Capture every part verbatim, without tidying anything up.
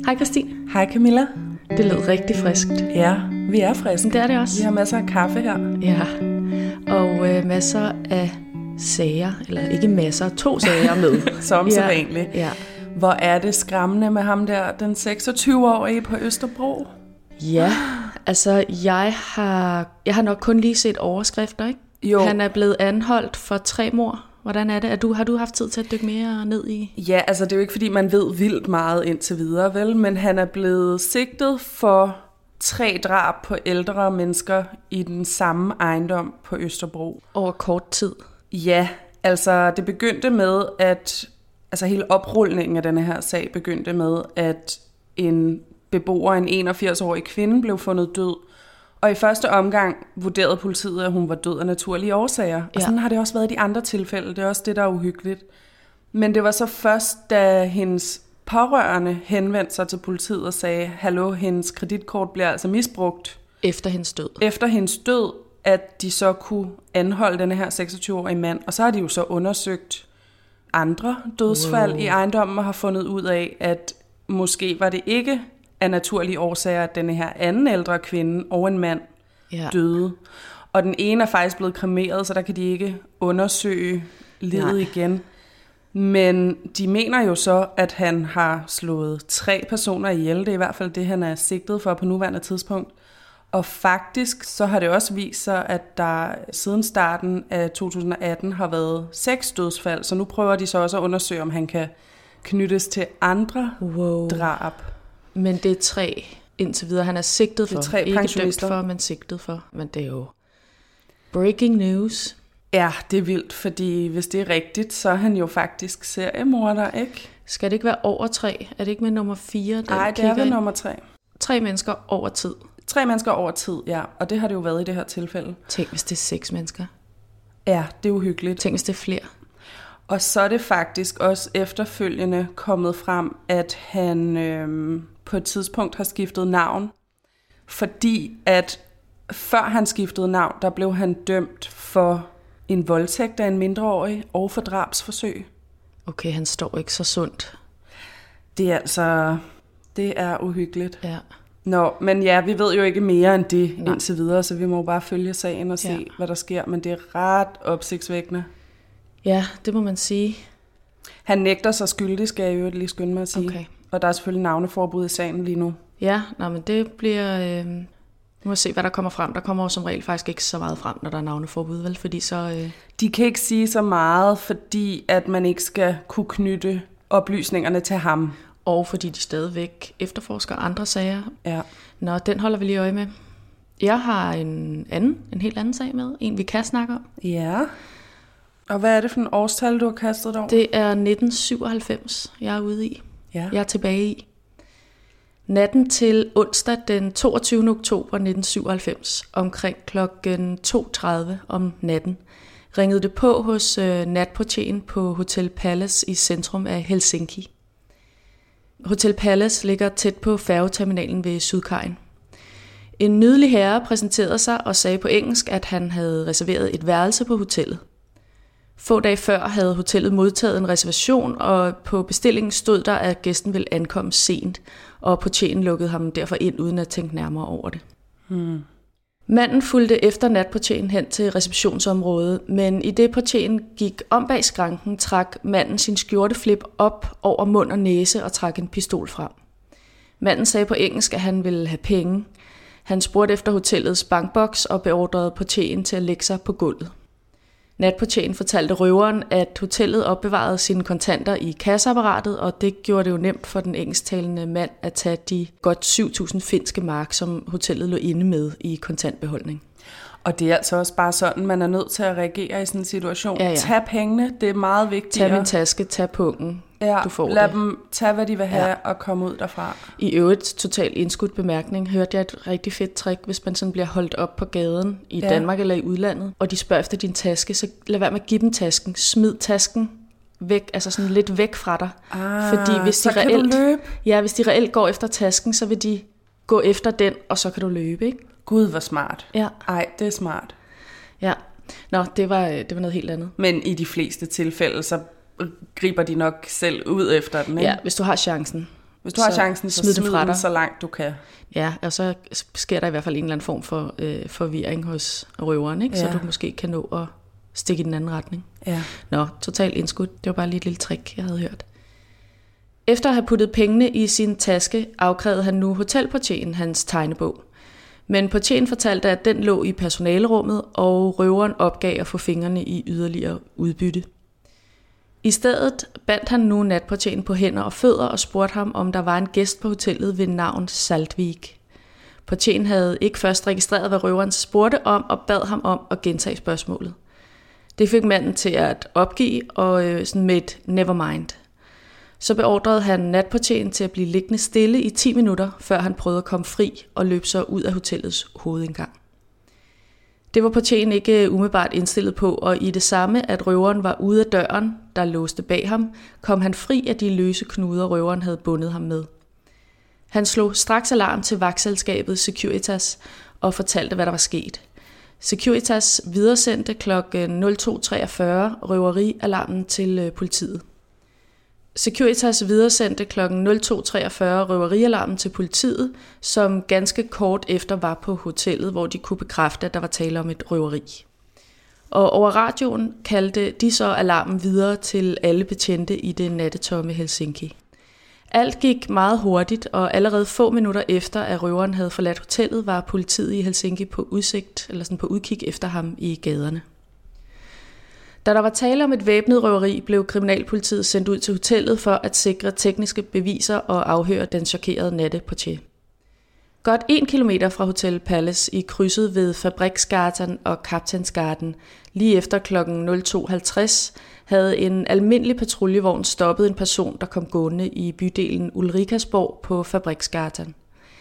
Hej Christine. Hej Camilla. Det lød rigtig friskt. Ja, vi er friske. Det er det også. Vi har masser af kaffe her. Ja, og øh, masser af sager, eller ikke masser, to sager med. Som så vanligt. Ja. Hvor er det skræmmende med ham der, den seksogtyve-årige på Østerbro? Ja, altså jeg har, jeg har nok kun lige set overskrifter, ikke? Jo. Han er blevet anholdt for tre mord. Hvordan er det? Er du, har du haft tid til at dykke mere ned i? Ja, altså det er jo ikke fordi, man ved vildt meget indtil videre, vel? Men han er blevet sigtet for tre drab på ældre mennesker i den samme ejendom på Østerbro. Over kort tid. Ja, altså det begyndte med, at altså hele oprulningen af denne her sag begyndte med, at en beboer, en enogfirs-årig kvinde, blev fundet død. Og i første omgang vurderede politiet, at hun var død af naturlige årsager. Og ja. Sådan har det også været i de andre tilfælde. Det er også det, der er uhyggeligt. Men det var så først, da hendes pårørende henvendte sig til politiet og sagde, hallo, hendes kreditkort bliver altså misbrugt. Efter hendes død. Efter hendes død, at de så kunne anholde denne her seksogtyve-årige mand. Og så har de jo så undersøgt andre dødsfald wow. i ejendommen og har fundet ud af, at måske var det ikke af naturlige årsager, at denne her anden ældre kvinde og en mand ja. døde. Og den ene er faktisk blevet kremeret, så der kan de ikke undersøge livet igen. Men de mener jo så, at han har slået tre personer ihjel. Det er i hvert fald det, han er sigtet for på nuværende tidspunkt. Og faktisk så har det også vist sig, at der siden starten af to tusind og atten har været seks dødsfald. Så nu prøver de så også at undersøge, om han kan knyttes til andre wow. drab. Men det er tre indtil videre, han er sigtet for. Det er tre ikke dømt for, men sigtet for. Men det er jo breaking news. Ja, det er vildt, fordi hvis det er rigtigt, så er han jo faktisk seriemorder, ikke? Skal det ikke være over tre? Er det ikke med nummer fire? Nej, det er ved nummer tre. Tre mennesker over tid. Tre mennesker over tid, ja. Og det har det jo været i det her tilfælde. Tænk, hvis det er seks mennesker. Ja, det er uhyggeligt. Tænk, hvis det er flere. Og så er det faktisk også efterfølgende kommet frem, at han øhm, på et tidspunkt har skiftet navn. Fordi at før han skiftede navn, der blev han dømt for en voldtægt af en mindreårig og for drabsforsøg. Okay, han står ikke så sundt. Det er altså, det er uhyggeligt. Ja. Nå, men ja, vi ved jo ikke mere end det Nej. indtil videre, så vi må bare følge sagen og se, ja. hvad der sker. Men det er ret opsigtsvækkende. Ja, det må man sige. Han nægter sig skyldig, skal jeg jo lige skynde mig at sige. Okay. Og der er selvfølgelig navneforbud i sagen lige nu. Ja, nå, men det bliver... Øh... Nu må se, hvad der kommer frem. Der kommer jo som regel faktisk ikke så meget frem, når der er navneforbud, vel? Fordi så... Øh... De kan ikke sige så meget, fordi at man ikke skal kunne knytte oplysningerne til ham. Og fordi de stadigvæk efterforsker andre sager. Ja. Nå, den holder vi lige øje med. Jeg har en anden, en helt anden sag med. En, vi kan snakke om. Ja. Og hvad er det for en årstal, du har kastet dig over? Det er nitten syvoghalvfems, jeg er ude i. Ja. Jeg er tilbage i. Natten til onsdag den toogtyvende oktober nitten syvoghalvfems, omkring klokken to tredive om natten, ringede det på hos øh, natportieren på Hotel Palace i centrum af Helsinki. Hotel Palace ligger tæt på færgeterminalen ved Sydkajen. En nydelig herre præsenterede sig og sagde på engelsk, at han havde reserveret et værelse på hotellet. Få dage før havde hotellet modtaget en reservation, og på bestillingen stod der, at gæsten ville ankomme sent, og portieren lukkede ham derfor ind, uden at tænke nærmere over det. Hmm. Manden fulgte efter natportieren hen til receptionsområdet, men i det portieren gik om bag skranken, trak manden sin skjorteflip op over mund og næse og trak en pistol frem. Manden sagde på engelsk, at han ville have penge. Han spurgte efter hotellets bankboks og beordrede portieren til at lægge sig på gulvet. Natportieren fortalte røveren, at hotellet opbevarede sine kontanter i kasseapparatet, og det gjorde det jo nemt for den engelsktalende mand at tage de godt syv tusind finske mark, som hotellet lå inde med i kontantbeholdning. Og det er altså også bare sådan, man er nødt til at reagere i sådan en situation. Ja, ja. Tag pengene, det er meget vigtigt. Tag min taske, tag pungen, ja, du får lad det. dem tage, hvad de vil have, Ja. og komme ud derfra. I øvrigt, totalt indskudt bemærkning, hørte jeg et rigtig fedt trick, hvis man sådan bliver holdt op på gaden i Ja. Danmark eller i udlandet, og de spørger efter din taske, så lad være med at give dem tasken. Smid tasken væk, altså sådan lidt væk fra dig. Ah, Fordi hvis så de kan reelt, du løbe. Ja, hvis de reelt går efter tasken, så vil de gå efter den, og så kan du løbe, ikke? Gud, hvor smart. Ja. Ej, det er smart. Ja. Nå, det var, det var noget helt andet. Men i de fleste tilfælde, så griber de nok selv ud efter den, ikke? Ja, hvis du har chancen. Hvis du har så chancen, så smid, smid den, den så langt du kan. Ja, og så sker der i hvert fald en eller anden form for øh, forvirring hos røveren, ikke? Ja. Så du måske kan nå at stikke i den anden retning. Ja. Nå, totalt indskud. Det var bare lige et lille trick, jeg havde hørt. Efter at have puttet pengene i sin taske, afkrævede han nu hotelportieren hans tegnebog. Men portieren fortalte, at den lå i personalerummet, og røveren opgav at få fingrene i yderligere udbytte. I stedet bandt han nu natportieren på hænder og fødder og spurgte ham, om der var en gæst på hotellet ved navn Saltvik. Portieren havde ikke først registreret, hvad røveren spurgte om, og bad ham om at gentage spørgsmålet. Det fik manden til at opgive og øh, sådan med et nevermind. Så beordrede han natportieren til at blive liggende stille i ti minutter, før han prøvede at komme fri og løbe så ud af hotellets hovedindgang. Det var portieren ikke umiddelbart indstillet på, og i det samme, at røveren var ude af døren, der låste bag ham, kom han fri af de løse knuder, røveren havde bundet ham med. Han slog straks alarm til vagtselskabet Securitas og fortalte, hvad der var sket. Securitas videresendte klokken to treogfyrre røverialarmen til politiet. Securitas videresendte klokken to treogfyrre røverialarmen til politiet, som ganske kort efter var på hotellet, hvor de kunne bekræfte, at der var tale om et røveri. Og over radioen kaldte de så alarmen videre til alle betjente i det nattetomme Helsinki. Alt gik meget hurtigt, og allerede få minutter efter, at røveren havde forladt hotellet, var politiet i Helsinki på udsigt, eller sådan på udkig efter ham i gaderne. Da der var tale om et væbnet røveri, blev kriminalpolitiet sendt ud til hotellet for at sikre tekniske beviser og afhøre den chokerede natteportier. Godt en kilometer fra Hotel Palace i krydset ved Fabriksgatan og Kaptajnsgaten, lige efter klokken to halvtreds, havde en almindelig patruljevogn stoppet en person, der kom gående i bydelen Ulrikasborg på Fabriksgatan.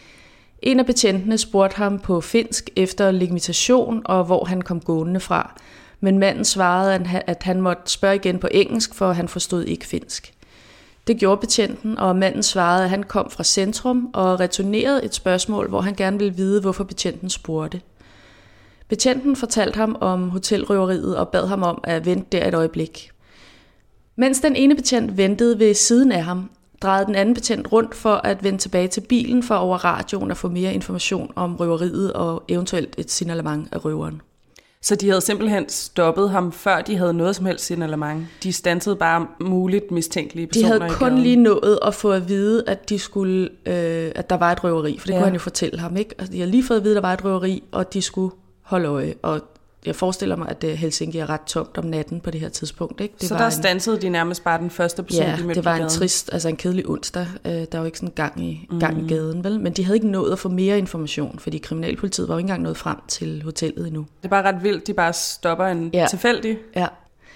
En af betjentene spurgte ham på finsk efter legitimation og hvor han kom gående fra, men manden svarede, at han måtte spørge igen på engelsk, for han forstod ikke finsk. Det gjorde betjenten, og manden svarede, at han kom fra centrum og returnerede et spørgsmål, hvor han gerne ville vide, hvorfor betjenten spurgte. Betjenten fortalte ham om hotelrøveriet og bad ham om at vente der et øjeblik. Mens den ene betjent ventede ved siden af ham, drejede den anden betjent rundt for at vende tilbage til bilen for over radioen at få mere information om røveriet og eventuelt et signalement af røveren. Så de havde simpelthen stoppet ham, før de havde noget som helst signalement? De standsede bare muligt mistænkelige personer i gaden? De havde kun lige nået at få at vide, at, de skulle, øh, at der var et røveri, for det ja. kunne han jo fortælle ham, ikke? Altså, de havde lige fået at vide, at der var et røveri, og de skulle holde øje. Og jeg forestiller mig, at Helsinki er ret tomt om natten på det her tidspunkt, ikke? Det så var der en, standsede de nærmest bare den første person, ja, de mødte det var på en trist, altså en kedelig onsdag. Der var jo ikke sådan gang i, mm. gang i gaden, vel? Men de havde ikke nået at få mere information, fordi kriminalpolitiet var jo ikke engang nået frem til hotellet endnu. Det er bare ret vildt, de bare stopper en ja. tilfældig. Ja.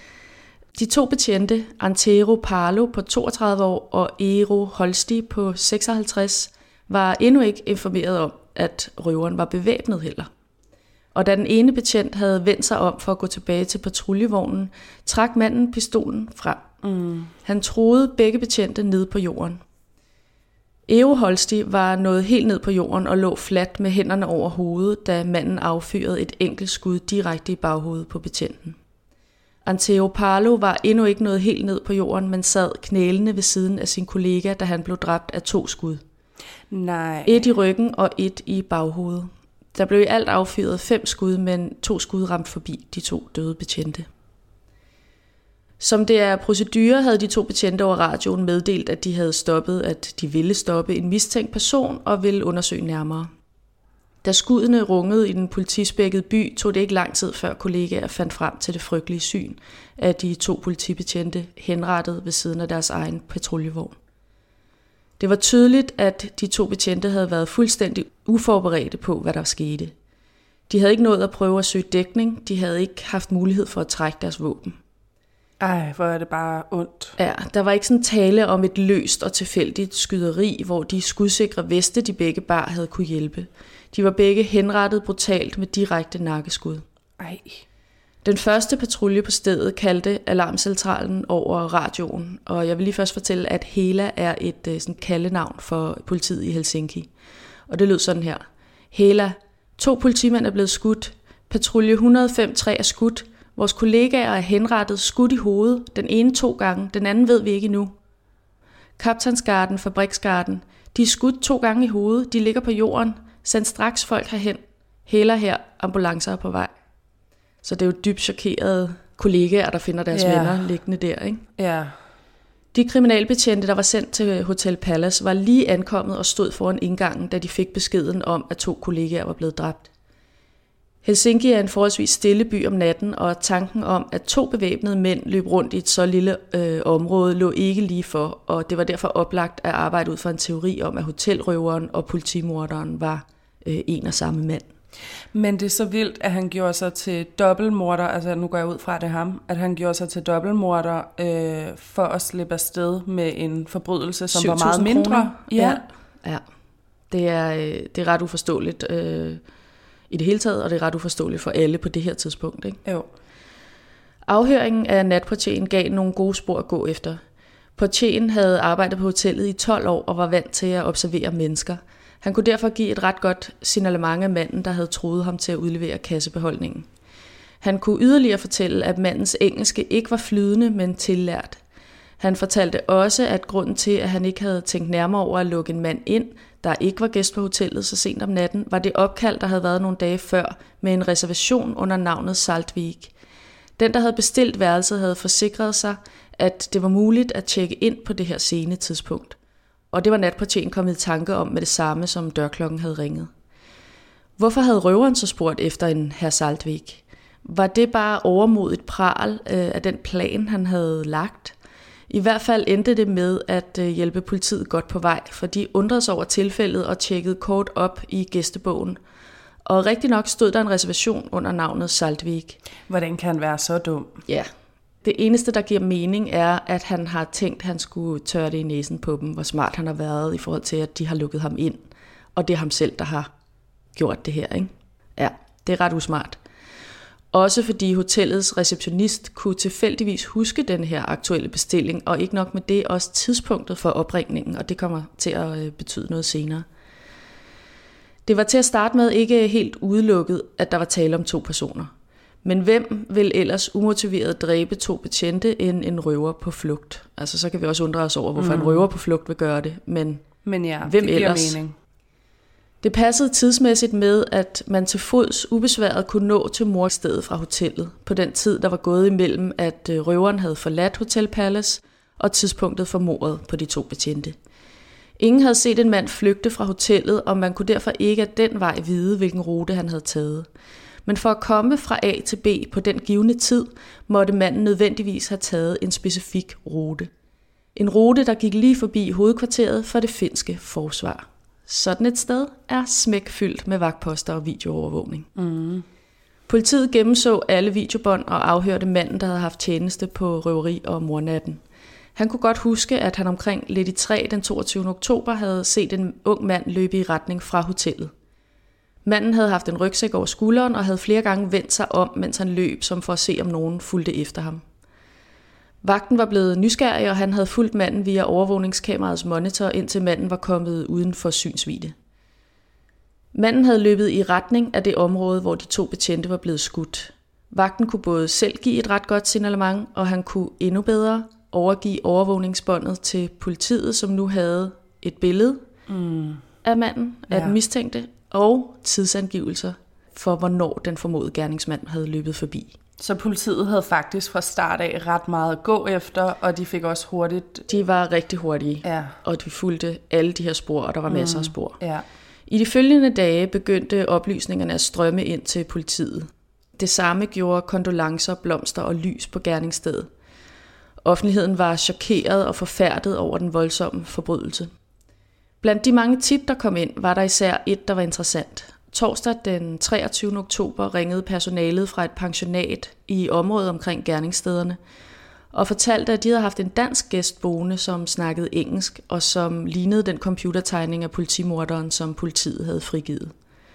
De to betjente, Antero Palo på toogtredive år og Eero Holsti på seksoghalvtreds, var endnu ikke informeret om, at røveren var bevæbnet heller. Og da den ene betjent havde vendt sig om for at gå tilbage til patruljevognen, trak manden pistolen frem. Mm. Han troede begge betjente ned på jorden. Eero Holsti var nået helt ned på jorden og lå fladt med hænderne over hovedet, da manden affyrede et enkelt skud direkte i baghovedet på betjenten. Antero Palo var endnu ikke nået helt ned på jorden, men sad knælende ved siden af sin kollega, da han blev dræbt af to skud. Nej. Et i ryggen og et i baghovedet. Der blev i alt affyret fem skud, men to skud ramte forbi de to døde betjente. Som det er procedure, havde de to betjente over radioen meddelt, at de havde stoppet, at de ville stoppe en mistænkt person og ville undersøge nærmere. Da skuddene rungede i den politispækkede by, tog det ikke lang tid før kollegaer fandt frem til det frygtelige syn af de to politibetjente henrettet ved siden af deres egen patruljevogn. Det var tydeligt, at de to betjente havde været fuldstændig uforberedte på, hvad der skete. De havde ikke nået at prøve at søge dækning, de havde ikke haft mulighed for at trække deres våben. Ej, hvor er det bare ondt. Ja, der var ikke sådan tale om et løst og tilfældigt skyderi, hvor de skudsikre veste, de begge bar, havde kunne hjælpe. De var begge henrettet brutalt med direkte nakkeskud. Ej. Den første patrulje på stedet kaldte alarmcentralen over radioen, og jeg vil lige først fortælle, at Hela er et sådan kaldenavn for politiet i Helsinki. Og det lød sådan her. Hela, to politimænd er blevet skudt. Patrulje et nul fem tre er skudt. Vores kollegaer er henrettet, skudt i hovedet. Den ene to gange, den anden ved vi ikke endnu. Kaptajnsgarden, Fabriksgarden, de er skudt to gange i hovedet, de ligger på jorden, send straks folk herhen, hæler her, ambulancer er på vej. Så det er jo dybt chokerede kollegaer, der finder deres yeah. venner liggende der, ikke? Ja. Yeah. De kriminalbetjente, der var sendt til Hotel Palace, var lige ankommet og stod foran indgangen, da de fik beskeden om, at to kollegaer var blevet dræbt. Helsinki er en forholdsvis stille by om natten, og tanken om, at to bevæbnede mænd løb rundt i et så lille øh, område, lå ikke lige for, og det var derfor oplagt at arbejde ud fra en teori om, at hotelrøveren og politimorderen var øh, en og samme mand. Men det er så vildt, at han gjorde sig til dobbeltmorder, altså nu går jeg ud fra, at det er ham, at han gjorde sig til dobbeltmorder øh, for at slippe afsted med en forbrydelse, som var meget mindre. Ja, ja. ja. Det, er, det er ret uforståeligt øh, i det hele taget, og det er ret uforståeligt for alle på det her tidspunkt. Ikke? Jo. Afhøringen af natportieren gav nogle gode spor at gå efter. Portieren havde arbejdet på hotellet i tolv år og var vant til at observere mennesker. Han kunne derfor give et ret godt signalement af manden, der havde troet ham til at udlevere kassebeholdningen. Han kunne yderligere fortælle, at mandens engelske ikke var flydende, men tillært. Han fortalte også, at grunden til, at han ikke havde tænkt nærmere over at lukke en mand ind, der ikke var gæst på hotellet så sent om natten, var det opkald, der havde været nogle dage før med en reservation under navnet Saltvik. Den, der havde bestilt værelset, havde forsikret sig, at det var muligt at tjekke ind på det her sene tidspunkt. Og det var natportieren kommet i tanke om med det samme, som dørklokken havde ringet. Hvorfor havde røveren så spurgt efter en herr Saltvik? Var det bare overmodigt pral øh, af den plan, han havde lagt? I hvert fald endte det med at øh, hjælpe politiet godt på vej, for de undrede sig over tilfældet og tjekkede kort op i gæstebogen. Og rigtig nok stod der en reservation under navnet Saltvik. Hvordan kan han være så dum? Ja. Det eneste, der giver mening, er, at han har tænkt, at han skulle tørre det i næsen på dem, hvor smart han har været i forhold til, at de har lukket ham ind. Og det er ham selv, der har gjort det her, ikke? Ja, det er ret usmart. Også fordi hotellets receptionist kunne tilfældigvis huske den her aktuelle bestilling, og ikke nok med det, også tidspunktet for opringningen, og det kommer til at betyde noget senere. Det var til at starte med ikke helt udelukket, at der var tale om to personer. Men hvem vil ellers umotiveret dræbe to betjente end en røver på flugt? Altså så kan vi også undre os over, hvorfor mm. en røver på flugt vil gøre det. Men, Men ja, hvem det giver ellers? mening. Det passede tidsmæssigt med, at man til fods ubesværet kunne nå til mordstedet fra hotellet, på den tid, der var gået imellem, at røveren havde forladt Hotel Palace og tidspunktet for mordet på de to betjente. Ingen havde set en mand flygte fra hotellet, og man kunne derfor ikke af den vej vide, hvilken rute han havde taget. Men for at komme fra A til B på den givne tid, måtte manden nødvendigvis have taget en specifik rute. En rute, der gik lige forbi hovedkvarteret for det finske forsvar. Sådan et sted er smækfyldt med vagtposter og videoovervågning. Mm. Politiet gennemså alle videobånd og afhørte manden, der havde haft tjeneste på røveri og mordnatten. Han kunne godt huske, at han omkring lidt i tre den toogtyvende oktober havde set en ung mand løbe i retning fra hotellet. Manden havde haft en rygsæk over skulderen og havde flere gange vendt sig om, mens han løb, som for at se, om nogen fulgte efter ham. Vagten var blevet nysgerrig, og han havde fulgt manden via overvågningskameraets monitor, indtil manden var kommet uden for synsvidde. Manden havde løbet i retning af det område, hvor de to betjente var blevet skudt. Vagten kunne både selv give et ret godt signalement, og han kunne endnu bedre overgive overvågningsbåndet til politiet, som nu havde et billede mm. af manden, af ja. den mistænkte, og tidsangivelser for, hvornår den formodede gerningsmand havde løbet forbi. Så politiet havde faktisk fra start af ret meget at gå efter, og de fik også hurtigt... De var rigtig hurtige, ja. og de fulgte alle de her spor, og der var masser mm. af spor. Ja. I de følgende dage begyndte oplysningerne at strømme ind til politiet. Det samme gjorde kondolencer, blomster og lys på gerningsstedet. Offentligheden var chokeret og forfærdet over den voldsomme forbrydelse. Blandt de mange tip, der kom ind, var der især et, der var interessant. Torsdag den treogtyvende oktober ringede personalet fra et pensionat i området omkring gerningsstederne og fortalte, at de havde haft en dansk gæst boende, som snakkede engelsk og som lignede den computertegning af politimorderen, som politiet havde frigivet.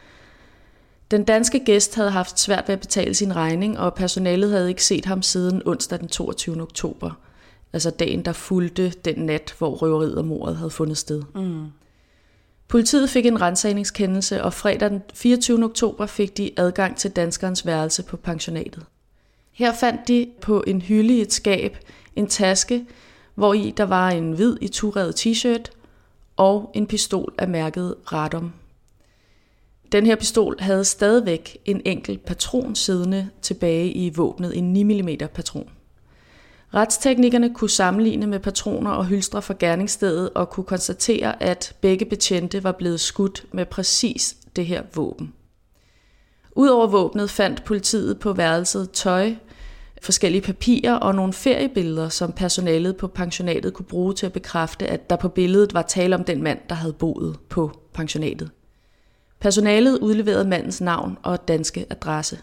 Den danske gæst havde haft svært ved at betale sin regning, og personalet havde ikke set ham siden onsdag den toogtyvende oktober, altså dagen, der fulgte den nat, hvor røveriet og mordet havde fundet sted. Mm. Politiet fik en ransagningskendelse, og fredag den fireogtyvende oktober fik de adgang til danskerens værelse på pensionatet. Her fandt de på en hylde i et skab en taske, hvori der var en hvid iturevet t-shirt og en pistol af mærket Radom. Den her pistol havde stadigvæk en enkelt patron siddende tilbage i våbnet, en ni millimeter patron. Retsteknikerne kunne sammenligne med patroner og hylstre fra gerningsstedet og kunne konstatere, at begge betjente var blevet skudt med præcis det her våben. Udover våbnet fandt politiet på værelset tøj, forskellige papirer og nogle feriebilleder, som personalet på pensionatet kunne bruge til at bekræfte, at der på billedet var tale om den mand, der havde boet på pensionatet. Personalet udleverede mandens navn og danske adresse.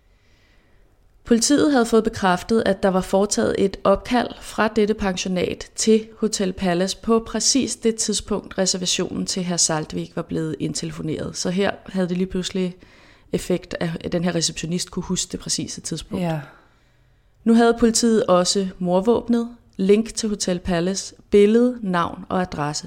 Politiet havde fået bekræftet, at der var foretaget et opkald fra dette pensionat til Hotel Palace på præcis det tidspunkt, reservationen til hr. Saltvik var blevet indtelefoneret. Så her havde det lige pludselig effekt, at den her receptionist kunne huske det præcise tidspunkt. Ja. Nu havde politiet også mordvåbnet, link til Hotel Palace, billede, navn og adresse.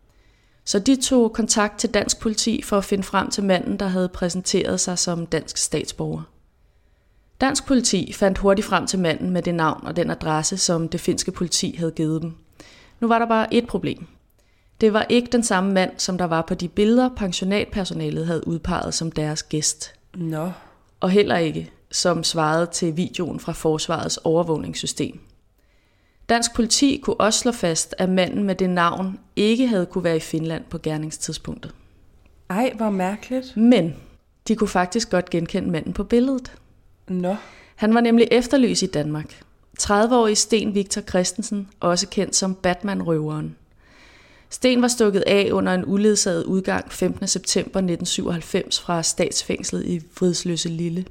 Så de tog kontakt til dansk politi for at finde frem til manden, der havde præsenteret sig som dansk statsborger. Dansk politi fandt hurtigt frem til manden med det navn og den adresse, som det finske politi havde givet dem. Nu var der bare et problem. Det var ikke den samme mand, som der var på de billeder, pensionatpersonalet havde udpeget som deres gæst. Nå. No. Og heller ikke, som svarede til videoen fra forsvarets overvågningssystem. Dansk politi kunne også slå fast, at manden med det navn ikke havde kunne være i Finland på gerningstidspunktet. Ej, hvor mærkeligt. Men de kunne faktisk godt genkende manden på billedet. Nå. Han var nemlig efterlyst i Danmark. tredive-årig Sten Victor Christensen, også kendt som Batman-røveren. Sten var stukket af under en uledsaget udgang femtende september nitten syvoghalvfems fra statsfængslet i Vridsløse Lille.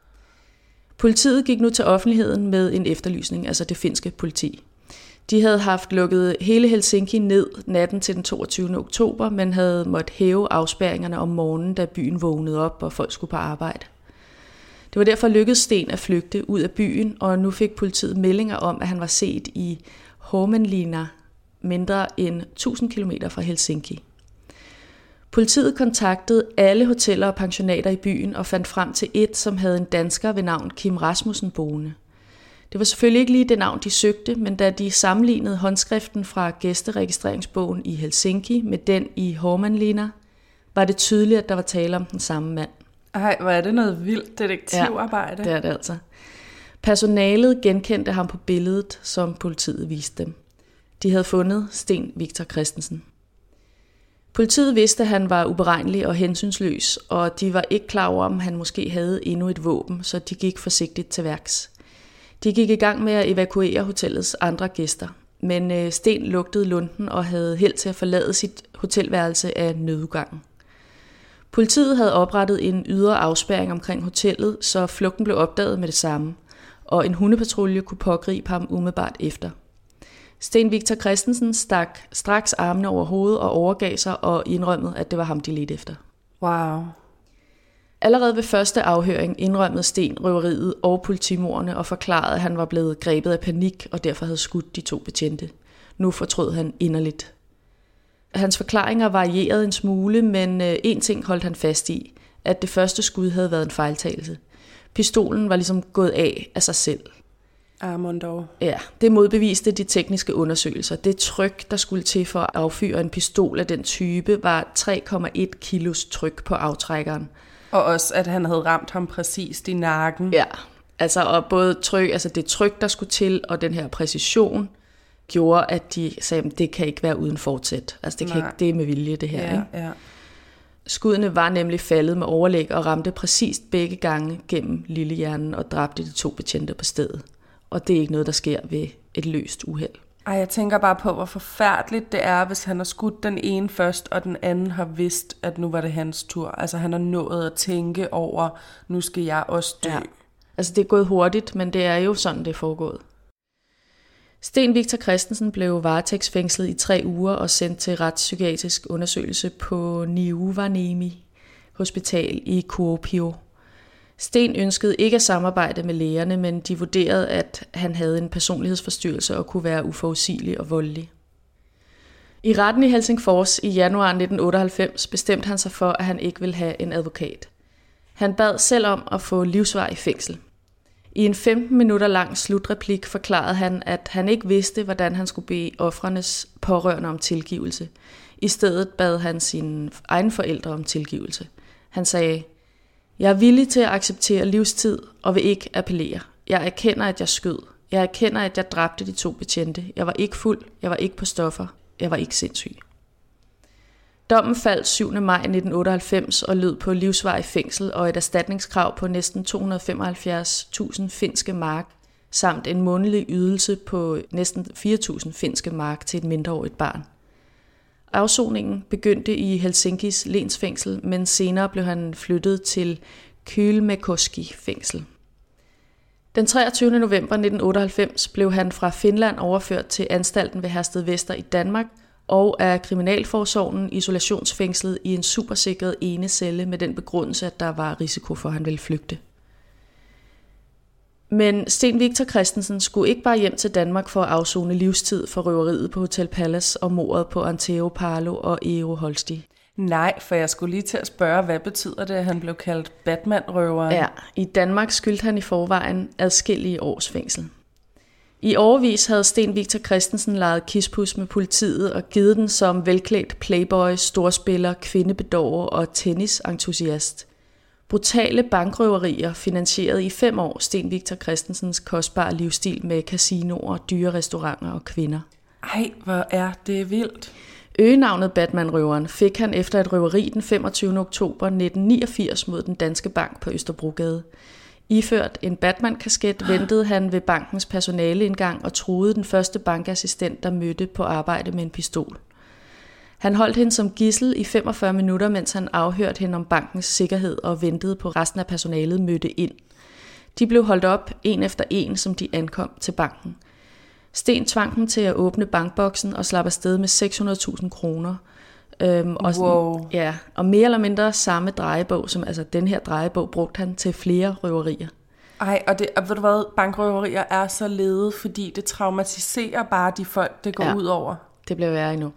Politiet gik nu til offentligheden med en efterlysning, altså det finske politi. De havde haft lukket hele Helsinki ned natten til den toogtyvende oktober, men havde måttet hæve afspærringerne om morgenen, da byen vågnede op, og folk skulle på arbejde. Det var derfor lykkedes Sten at flygte ud af byen, og nu fik politiet meldinger om, at han var set i Hämeenlinna, mindre end tusind kilometer fra Helsinki. Politiet kontaktede alle hoteller og pensionater i byen og fandt frem til et, som havde en dansker ved navn Kim Rasmussen boende. Det var selvfølgelig ikke lige det navn, de søgte, men da de sammenlignede håndskriften fra gæsteregistreringsbogen i Helsinki med den i Hämeenlinna, var det tydeligt, at der var tale om den samme mand. Ej, hvor er det noget vildt detektivarbejde. Ja, det er det altså. Personalet genkendte ham på billedet, som politiet viste dem. De havde fundet Sten Victor Christensen. Politiet vidste, at han var uberegnelig og hensynsløs, og de var ikke klar over, om han måske havde endnu et våben, så de gik forsigtigt til værks. De gik i gang med at evakuere hotellets andre gæster, men Sten lugtede lunden og havde held til at forlade sit hotelværelse af nødudgangen. Politiet havde oprettet en ydre afspærring omkring hotellet, så flugten blev opdaget med det samme, og en hundepatrulje kunne pågribe ham umiddelbart efter. Sten Victor Christensen stak straks armene over hovedet og overgav sig og indrømmede, at det var ham, de ledte efter. Wow. Allerede ved første afhøring indrømmede Sten røveriet og politimordene og forklarede, at han var blevet grebet af panik og derfor havde skudt de to betjente. Nu fortrød han inderligt. Hans forklaringer varierede en smule, men en ting holdt han fast i, at det første skud havde været en fejltagelse. Pistolen var ligesom gået af af sig selv. Armando. Ja, det modbeviste de tekniske undersøgelser. Det tryk, der skulle til for at affyre en pistol af den type, var tre komma en kilos tryk på aftrækkeren. Og også, at han havde ramt ham præcist i nakken. Ja, altså og både tryk, altså det tryk, der skulle til, og den her præcision, gjorde, at de sagde, at det kan ikke være uden fortsæt. Altså det, kan ikke, det er med vilje, det her. Ja, ikke? Ja. Skuddene var nemlig faldet med overlæg og ramte præcist begge gange gennem lillehjernen og dræbte de to betjente på stedet. Og det er ikke noget, der sker ved et løst uheld. Ej, jeg tænker bare på, hvor forfærdeligt det er, hvis han har skudt den ene først, og den anden har vidst, at nu var det hans tur. Altså han har nået at tænke over, nu skal jeg også dø. Ja. Altså det er gået hurtigt, men det er jo sådan, det er foregået. Sten Victor Christensen blev varetægtsfængslet i tre uger og sendt til retspsykiatrisk undersøgelse på Niuvaniemi Hospital i Kuopio. Sten ønskede ikke at samarbejde med lægerne, men de vurderede, at han havde en personlighedsforstyrrelse og kunne være uforudsigelig og voldelig. I retten i Helsingfors i januar nitten otteoghalvfems bestemte han sig for, at han ikke ville have en advokat. Han bad selv om at få livsvarig fængsel. I en femten minutter lang slutreplik forklarede han, at han ikke vidste, hvordan han skulle bede ofrenes pårørende om tilgivelse. I stedet bad han sine egne forældre om tilgivelse. Han sagde, jeg er villig til at acceptere livstid og vil ikke appellere. Jeg erkender, at jeg skød. Jeg erkender, at jeg dræbte de to betjente. Jeg var ikke fuld. Jeg var ikke på stoffer. Jeg var ikke sindssyg. Dommen faldt syvende maj nitten otteoghalvfems og lød på livsvarig fængsel og et erstatningskrav på næsten to hundrede og femoghalvfjerds tusind finske mark, samt en månedlig ydelse på næsten fire tusind finske mark til et mindreårigt barn. Afsoningen begyndte i Helsinkis lensfængsel, men senere blev han flyttet til Kylmäkoski fængsel. Den treogtyvende november nitten otteoghalvfems blev han fra Finland overført til anstalten ved Herstedvester i Danmark og af kriminalforsorgen isolationsfængslet i en supersikret enecelle med den begrundelse, at der var risiko for, at han ville flygte. Men Sten Victor Christensen skulle ikke bare hjem til Danmark for at afsone livstid for røveriet på Hotel Palace og mordet på Antero Palo og Eero Holsti. Nej, for jeg skulle lige til at spørge, hvad betyder det, at han blev kaldt Batman-røveren? Ja, i Danmark skyldte han i forvejen adskillige års fængsel. I årevis havde Sten Victor Christensen leget kispus med politiet og givet den som velklædt playboy, storspiller, kvindebedårer og tennisentusiast. Brutale bankrøverier finansierede i fem år Sten Victor Christensens kostbare livsstil med casinoer, dyre restauranter og kvinder. Ej, hvor er det vildt. Øgenavnet Batman-røveren fik han efter et røveri den femogtyvende oktober nitten niogfirs mod den Danske Bank på Østerbrogade. Iført en Batman-kasket ventede han ved bankens personaleindgang og truede den første bankassistent, der mødte på arbejde med en pistol. Han holdt hende som gidsel i femogfyrre minutter, mens han afhørte hende om bankens sikkerhed og ventede på resten af personalet mødte ind. De blev holdt op en efter en, som de ankom til banken. Sten tvang dem til at åbne bankboksen og slappe afsted med seks hundrede tusind kroner. Øhm, og, wow. Ja, og mere eller mindre samme drejebog, som altså den her drejebog, brugte han til flere røverier. Ej, og, det, og ved du hvad, bankrøverier er så lede, fordi det traumatiserer bare de folk, det går ja, ud over. Det bliver værre endnu.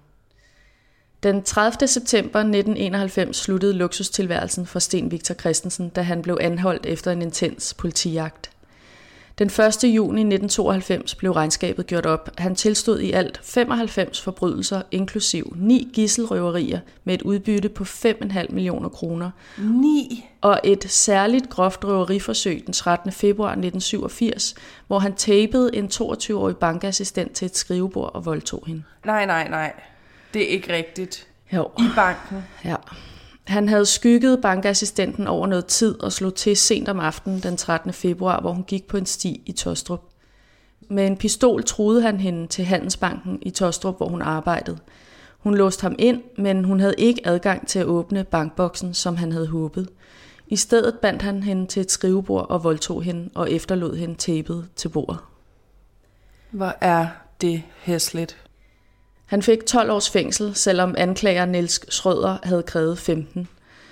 Den tredivte september nitten enoghalvfems sluttede luksustilværelsen for Sten Victor Christensen, da han blev anholdt efter en intens politijagt. Den første juni nitten tooghalvfems blev regnskabet gjort op. Han tilstod i alt femoghalvfems forbrydelser, inklusiv ni gidselrøverier med et udbytte på fem komma fem millioner kroner. Ni? Og et særligt groft røveriforsøg den trettende februar nitten syvogfirs, hvor han tapede en toogtyve-årig bankassistent til et skrivebord og voldtog hende. Nej, nej, nej. Det er ikke rigtigt. Jo. I banken. Ja. Han havde skygget bankassistenten over noget tid og slog til sent om aftenen den trettende februar, hvor hun gik på en sti i Tostrup. Med en pistol truede han hende til Handelsbanken i Tostrup, hvor hun arbejdede. Hun låste ham ind, men hun havde ikke adgang til at åbne bankboksen, som han havde håbet. I stedet bandt han hende til et skrivebord og voldtog hende og efterlod hende tapet til bordet. Hvor er det hæsligt. Han fik tolv års fængsel, selvom anklager Niels Schrøder havde krævet femten.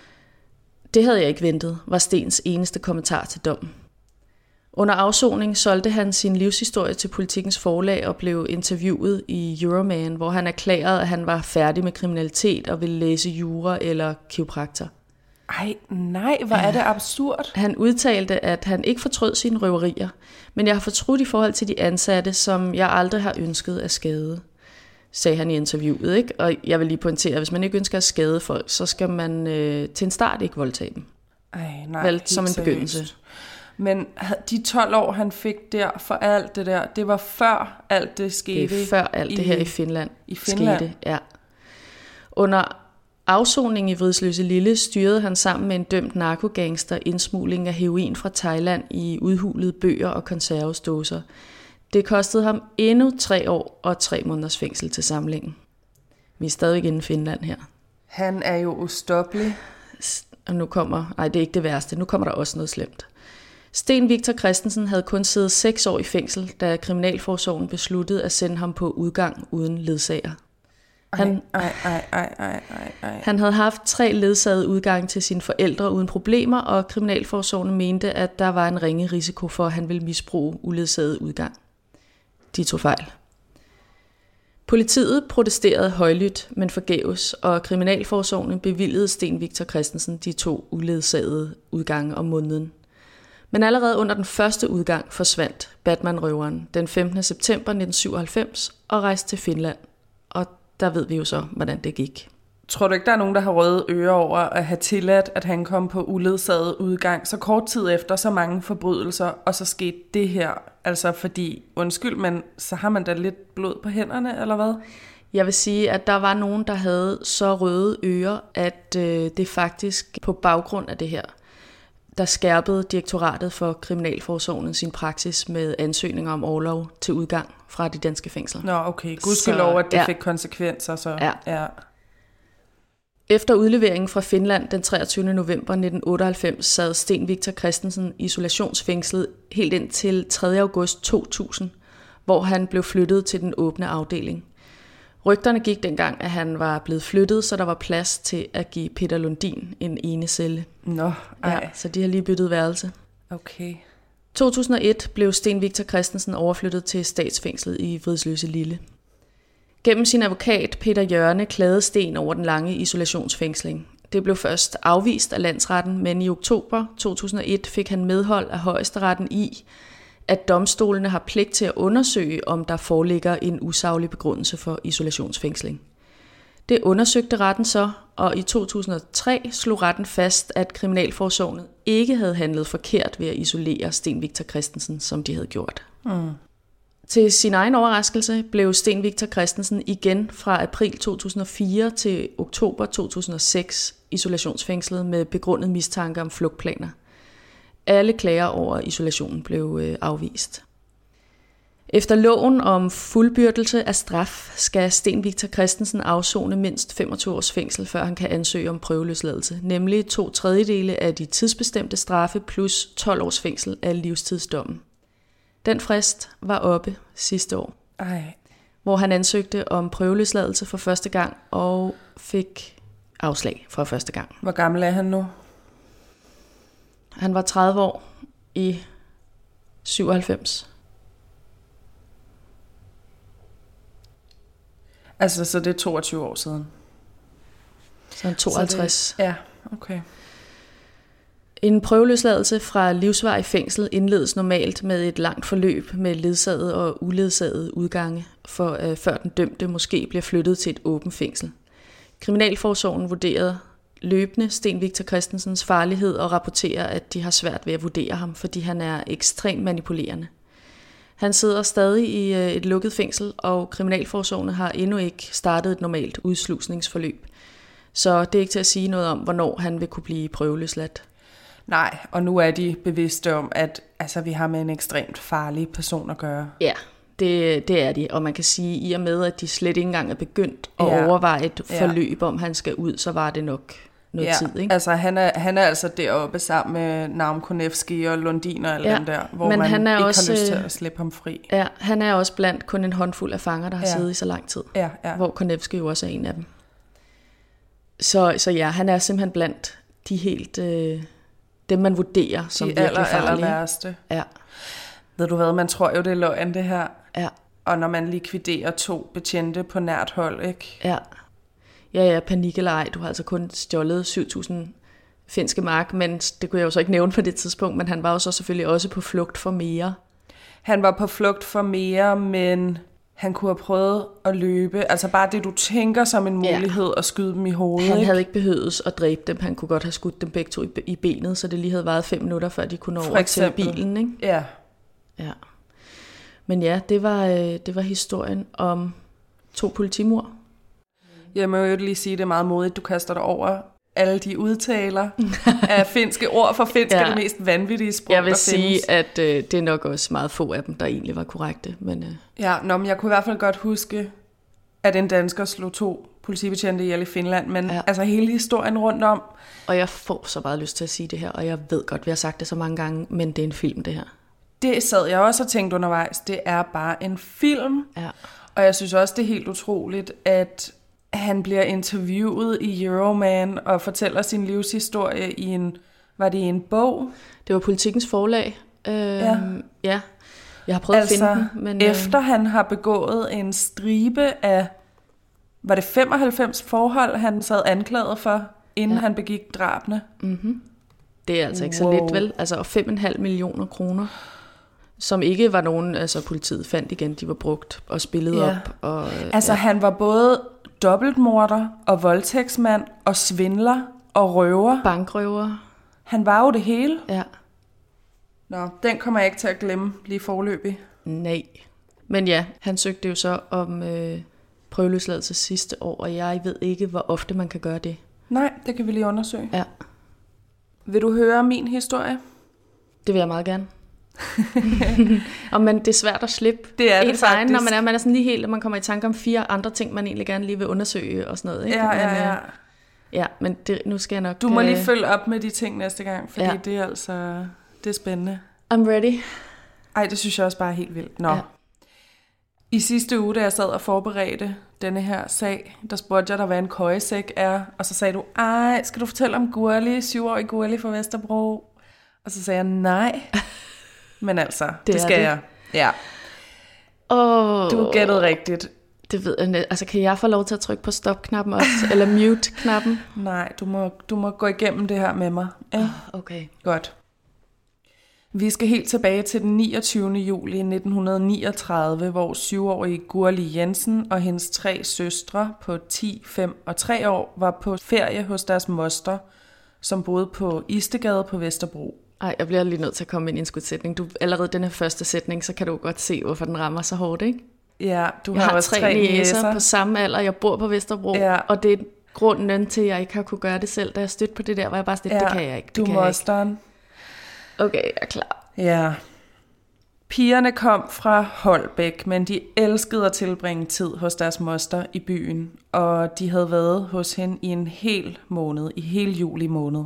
Det havde jeg ikke ventet, var Stens eneste kommentar til dommen. Under afsoning solgte han sin livshistorie til Politikens Forlag og blev interviewet i Euroman, hvor han erklærede, at han var færdig med kriminalitet og ville læse jura eller kiropraktor. Ej, nej, hvor er det absurd. Han udtalte, at han ikke fortrød sine røverier, men jeg har fortrudt i forhold til de ansatte, som jeg aldrig har ønsket at skade, sagde han i interviewet, ikke? Og jeg vil lige pointere, at hvis man ikke ønsker at skade folk, så skal man øh, til en start ikke voldtage dem. Ej, nej, Vel, som en begyndelse. Seriøst. Men de tolv år, han fik der for alt det der, det var før alt det skete? Det er før alt det her i Finland, i Finland. skete, ja. Under afsoning i Vridsløse Lille styrede han sammen med en dømt narkogangster indsmugling af heroin fra Thailand i udhulede bøger og konservesdåser. Det kostede ham endnu tre år og tre måneders fængsel til samlingen. Vi er stadig inde i Finland her. Han er jo ustoppelig. Og nu kommer, nej, det er ikke det værste, nu kommer der også noget slemt. Sten Victor Christensen havde kun siddet seks år i fængsel, da kriminalforsorgen besluttede at sende ham på udgang uden ledsager. Han, ej, ej, ej, ej, ej, ej. han havde haft tre ledsagede udgange til sine forældre uden problemer, og kriminalforsorgen mente, at der var en ringe risiko for, at han ville misbruge uledsaget udgang. De tog fejl. Politiet protesterede højlydt, men forgæves, og kriminalforsorgen bevilgede Sten Victor Christensen de to uledsagede udgange om måneden. Men allerede under den første udgang forsvandt Batman-røveren den femtende september nitten syvoghalvfems og rejste til Finland. Og der ved vi jo så, hvordan det gik. Tror du ikke, der er nogen, der har røde ører over at have tilladt, at han kom på uledsaget udgang så kort tid efter så mange forbrydelser, og så skete det her? Altså fordi, undskyld, men så har man da lidt blod på hænderne, eller hvad? Jeg vil sige, at der var nogen, der havde så røde ører, at øh, det faktisk på baggrund af det her, der skærpede Direktoratet for Kriminalforsorgen sin praksis med ansøgninger om orlov til udgang fra de danske fængsler. Nå, okay. Gudskelov, at det ja. fik konsekvenser. Så. Ja. ja. Efter udleveringen fra Finland den treogtyvende november nitten otteoghalvfems sad Sten Victor Christensen isolationsfængslet helt ind til tredje august to tusind, hvor han blev flyttet til den åbne afdeling. Rygterne gik dengang, at han var blevet flyttet, så der var plads til at give Peter Lundin en ene celle. Nå, ej. Ja, så de har lige byttet værelse. Okay. to tusind og et blev Sten Victor Christensen overflyttet til statsfængslet i Vridsløse Lille. Gennem sin advokat Peter Jørne klagede Sten over den lange isolationsfængsling. Det blev først afvist af landsretten, men i oktober to tusind og et fik han medhold af højesteretten i, at domstolene har pligt til at undersøge, om der foreligger en usaglig begrundelse for isolationsfængsling. Det undersøgte retten så, og i to tusind og tre slog retten fast, at Kriminalforsorgen ikke havde handlet forkert ved at isolere Sten Victor Christensen, som de havde gjort. Mm. Til sin egen overraskelse blev Sten Victor Christensen igen fra april to tusind og fire til oktober to tusind og seks isolationsfængslet med begrundet mistanke om flugtplaner. Alle klager over isolationen blev afvist. Efter loven om fuldbyrdelse af straf skal Sten Victor Christensen afsone mindst femogtyve års fængsel, før han kan ansøge om prøveløsladelse, nemlig to tredjedele af de tidsbestemte straffe plus tolv års fængsel af livstidsdommen. Den frist var oppe sidste år, Ej. hvor han ansøgte om prøveløsladelse for første gang og fik afslag for første gang. Hvor gammel er han nu? Han var tredive år i syvoghalvfems. Altså, så det er toogtyve år siden. Så han er tooghalvtreds. Så det, ja, okay. En prøveløsladelse fra livsvarig fængsel indledes normalt med et langt forløb med ledsaget og uledsaget udgange, for øh, før den dømte måske bliver flyttet til et åbent fængsel. Kriminalforsorgen vurderede løbende Sten Victor Christensens farlighed og rapporterer, at de har svært ved at vurdere ham, fordi han er ekstremt manipulerende. Han sidder stadig i et lukket fængsel, og Kriminalforsorgen har endnu ikke startet et normalt udslusningsforløb. Så det er ikke til at sige noget om, hvornår han vil kunne blive prøveløsladt. Nej, og nu er de bevidste om, at altså, vi har med en ekstremt farlig person at gøre. Ja, det, det er de, og man kan sige, i og med, at de slet ikke engang er begyndt at ja. overveje et forløb, om han skal ud, så var det nok noget ja, tid. Ikke? Altså han er, han er altså deroppe sammen med Naum Konevski og Lundin og alle ja, dem der, hvor men man han er ikke også, har lyst til at slippe ham fri. Ja, han er også blandt kun en håndfuld af fanger, der har ja. siddet i så lang tid, ja, ja. hvor Konevski jo også er en af dem. Så, så ja, han er simpelthen blandt de helt, øh, dem man vurderer som de virkelig aller, farlige. aller værste. Ja. Ved du hvad, man tror jo det er løgn det her. Ja. Og når man likviderer to betjente på nært hold, ikke? Ja. Ja, ja, panik eller ej. Du har altså kun stjålet syv tusind finske mark, men det kunne jeg jo så ikke nævne på det tidspunkt, men han var jo så selvfølgelig også på flugt for mere. Han var på flugt for mere, men han kunne have prøvet at løbe. Altså bare det, du tænker som en mulighed ja. At skyde dem i hovedet. Han ikke? havde ikke behøvet at dræbe dem. Han kunne godt have skudt dem begge to i benet, så det lige havde varet fem minutter, før de kunne nå over til bilen. Ikke? Ja. Ja. Men ja, det var, det var historien om to politimord. Jeg må jo lige sige, det er meget modigt, du kaster dig over alle de udtaler af finske ord, for finsk ja. Er det mest vanvittige sprog, jeg vil der sige, findes. at øh, det er nok også meget få af dem, der egentlig var korrekte. Men, øh. Ja, nå, men jeg kunne i hvert fald godt huske, at en dansker slog to politibetjente ihjel i Finland, men ja. Altså hele historien rundt om. Og jeg får så meget lyst til at sige det her, og jeg ved godt, vi har sagt det så mange gange, men det er en film, det her. Det sad jeg også og tænkte undervejs, det er bare en film. Ja. Og jeg synes også, det er helt utroligt, at han bliver interviewet i Euroman og fortæller sin livshistorie i en, var det i en bog? Det var Politikens forlag. Øh, ja. ja. Jeg har prøvet altså, at finde den. Men, efter øh... han har begået en stribe af, var det femoghalvfems forhold, han sad anklaget for, inden ja. Han begik drabene? Mm-hmm. Det er altså ikke wow. så lidt, vel? Altså, og fem komma fem millioner kroner, som ikke var nogen, altså politiet fandt igen, de var brugt og spillet ja. op. Og, altså, ja. han var både dobbeltmorder og voldtægtsmand og svindler og røver. Bankrøver. Han var jo det hele. Ja. Nå, den kommer jeg ikke til at glemme lige forløbig. Nej. Men ja, han søgte jo så om øh, prøveløsladelse sidste år, og jeg ved ikke, hvor ofte man kan gøre det. Nej, det kan vi lige undersøge. Ja. Vil du høre min historie? Det vil jeg meget gerne. Og man, det er svært at slippe. Det er det ens faktisk. egen, når man er, man er sådan lige helt, og man kommer i tanke om fire andre ting, man egentlig gerne lige vil undersøge og sådan noget. Ikke? Ja, ja, men, ja. Øh, ja, men det, nu skal jeg nok... Du må lige øh, følge op med de ting næste gang, fordi ja. det er altså, det er spændende. I'm ready. Ej, det synes jeg også bare er helt vildt. Nå. Ja. I sidste uge, da jeg sad og forberedte denne her sag, der spurgte jeg dig, hvad en køjesæk er, og så sagde du, ej, skal du fortælle om Gurli, syvårig Gurli fra Vesterbro? Og så sagde jeg, nej. Men altså, det, det skal det. jeg. Ja. Oh, du gættede rigtigt. Det ved jeg. Altså, kan jeg få lov til at trykke på stop-knappen også? Eller mute-knappen? Nej, du må, du må gå igennem det her med mig. Ja. Okay. Godt. Vi skal helt tilbage til den niogtyvende juli nitten niogtredive, hvor syvårige Gurli Jensen og hendes tre søstre på ti, fem og tre år var på ferie hos deres moster, som boede på Istegade på Vesterbro. Ej, jeg bliver lige nødt til at komme ind i en skudsætning. Du, allerede den her første sætning, så kan du godt se, hvorfor den rammer så hårdt, ikke? Ja, du jeg har, har også tre, tre niecer på samme alder. Jeg bor på Vesterbro, ja. Og det er grunden til, at jeg ikke har kunne gøre det selv. Da jeg stødte på det der, var jeg bare sådan, ja, det kan jeg ikke. Det du kan mosteren. Okay, jeg er klar. Ja. Pigerne kom fra Holbæk, men de elskede at tilbringe tid hos deres moster i byen, og de havde været hos hende i en hel måned, i hele juli måned.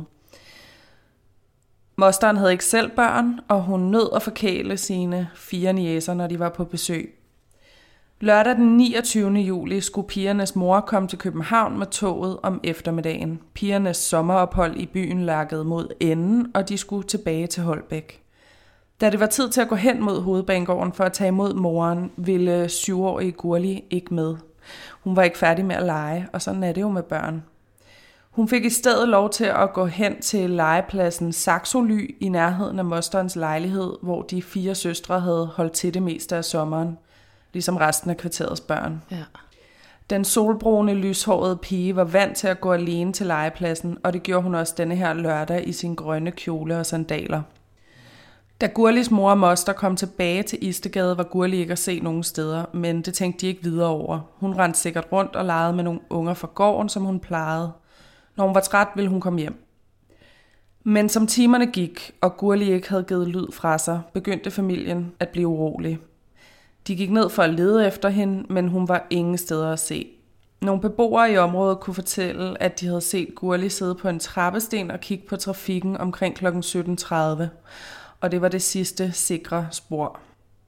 Mosteren havde ikke selv børn, og hun nød at forkæle sine fire niecer, når de var på besøg. Lørdag den niogtyvende juli skulle pigernes mor komme til København med toget om eftermiddagen. Pigernes sommerophold i byen lakkede mod enden, og de skulle tilbage til Holbæk. Da det var tid til at gå hen mod hovedbanegården for at tage imod moren, ville syvårige Gurli ikke med. Hun var ikke færdig med at lege, og sådan er det jo med børn. Hun fik i stedet lov til at gå hen til legepladsen Saxoly i nærheden af mosterens lejlighed, hvor de fire søstre havde holdt til det meste af sommeren, ligesom resten af kvarterets børn. Ja. Den solbrune, lyshårede pige var vant til at gå alene til legepladsen, og det gjorde hun også denne her lørdag i sin grønne kjole og sandaler. Da Gurlis mor og moster kom tilbage til Istegade, var Gurli ikke at se nogen steder, men det tænkte de ikke videre over. Hun rendte sikkert rundt og legede med nogle unger fra gården, som hun plejede. Når hun var træt, ville hun komme hjem. Men som timerne gik, og Gurli ikke havde givet lyd fra sig, begyndte familien at blive urolig. De gik ned for at lede efter hende, men hun var ingen steder at se. Nogle beboere i området kunne fortælle, at de havde set Gurli sidde på en trappesten og kigge på trafikken omkring klokken sytten tredive. Og det var det sidste sikre spor.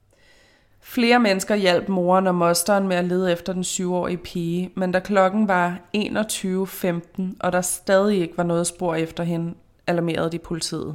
Flere mennesker hjalp moren og mosteren med at lede efter den syvårige pige, men da klokken var enogtyve femten, og der stadig ikke var noget spor efter hende, alarmerede de politiet.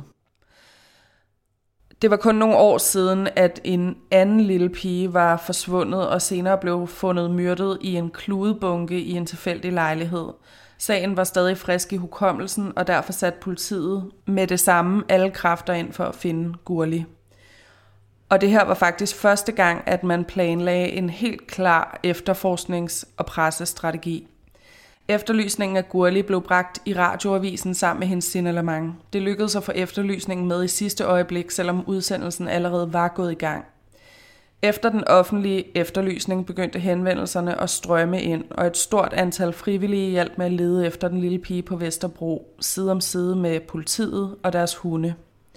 Det var kun nogle år siden, at en anden lille pige var forsvundet og senere blev fundet myrdet i en kludebunke i en tilfældig lejlighed. Sagen var stadig frisk i hukommelsen, og derfor satte politiet med det samme alle kræfter ind for at finde Gurli. Og det her var faktisk første gang, at man planlagde en helt klar efterforsknings- og pressestrategi. Efterlysningen af Gurli blev bragt i radioavisen sammen med hendes signalement. Det lykkedes at få efterlysningen med i sidste øjeblik, selvom udsendelsen allerede var gået i gang. Efter den offentlige efterlysning begyndte henvendelserne at strømme ind, og et stort antal frivillige hjalp med at lede efter den lille pige på Vesterbro, side om side med politiet og deres hunde.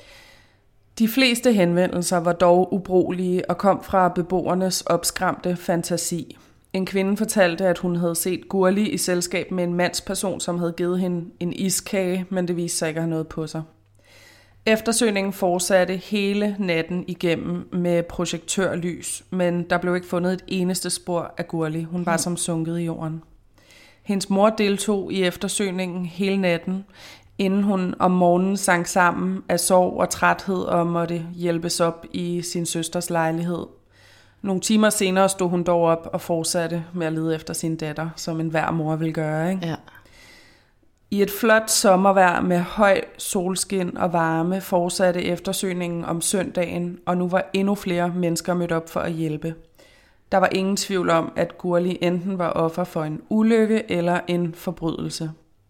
De fleste henvendelser var dog ubrugelige og kom fra beboernes opskræmte fantasi. En kvinde fortalte, at hun havde set Gurli i selskab med en mandsperson, som havde givet hende en iskage, men det viste sig ikke at have noget på sig. Eftersøgningen fortsatte hele natten igennem med projektørlys, men der blev ikke fundet et eneste spor af Gurli. Hun var som sunket i jorden. Hendes mor deltog i eftersøgningen hele natten, inden hun om morgenen sang sammen af sorg og træthed og måtte hjælpes op i sin søsters lejlighed. Nogle timer senere stod hun dog op og fortsatte med at lede efter sin datter, som enhver mor vil gøre, ikke? Ja. I et flot sommervejr med høj solskin og varme fortsatte eftersøgningen om søndagen, og nu var endnu flere mennesker mødt op for at hjælpe. Der var ingen tvivl om, at Gurli enten var offer for en ulykke eller en forbrydelse.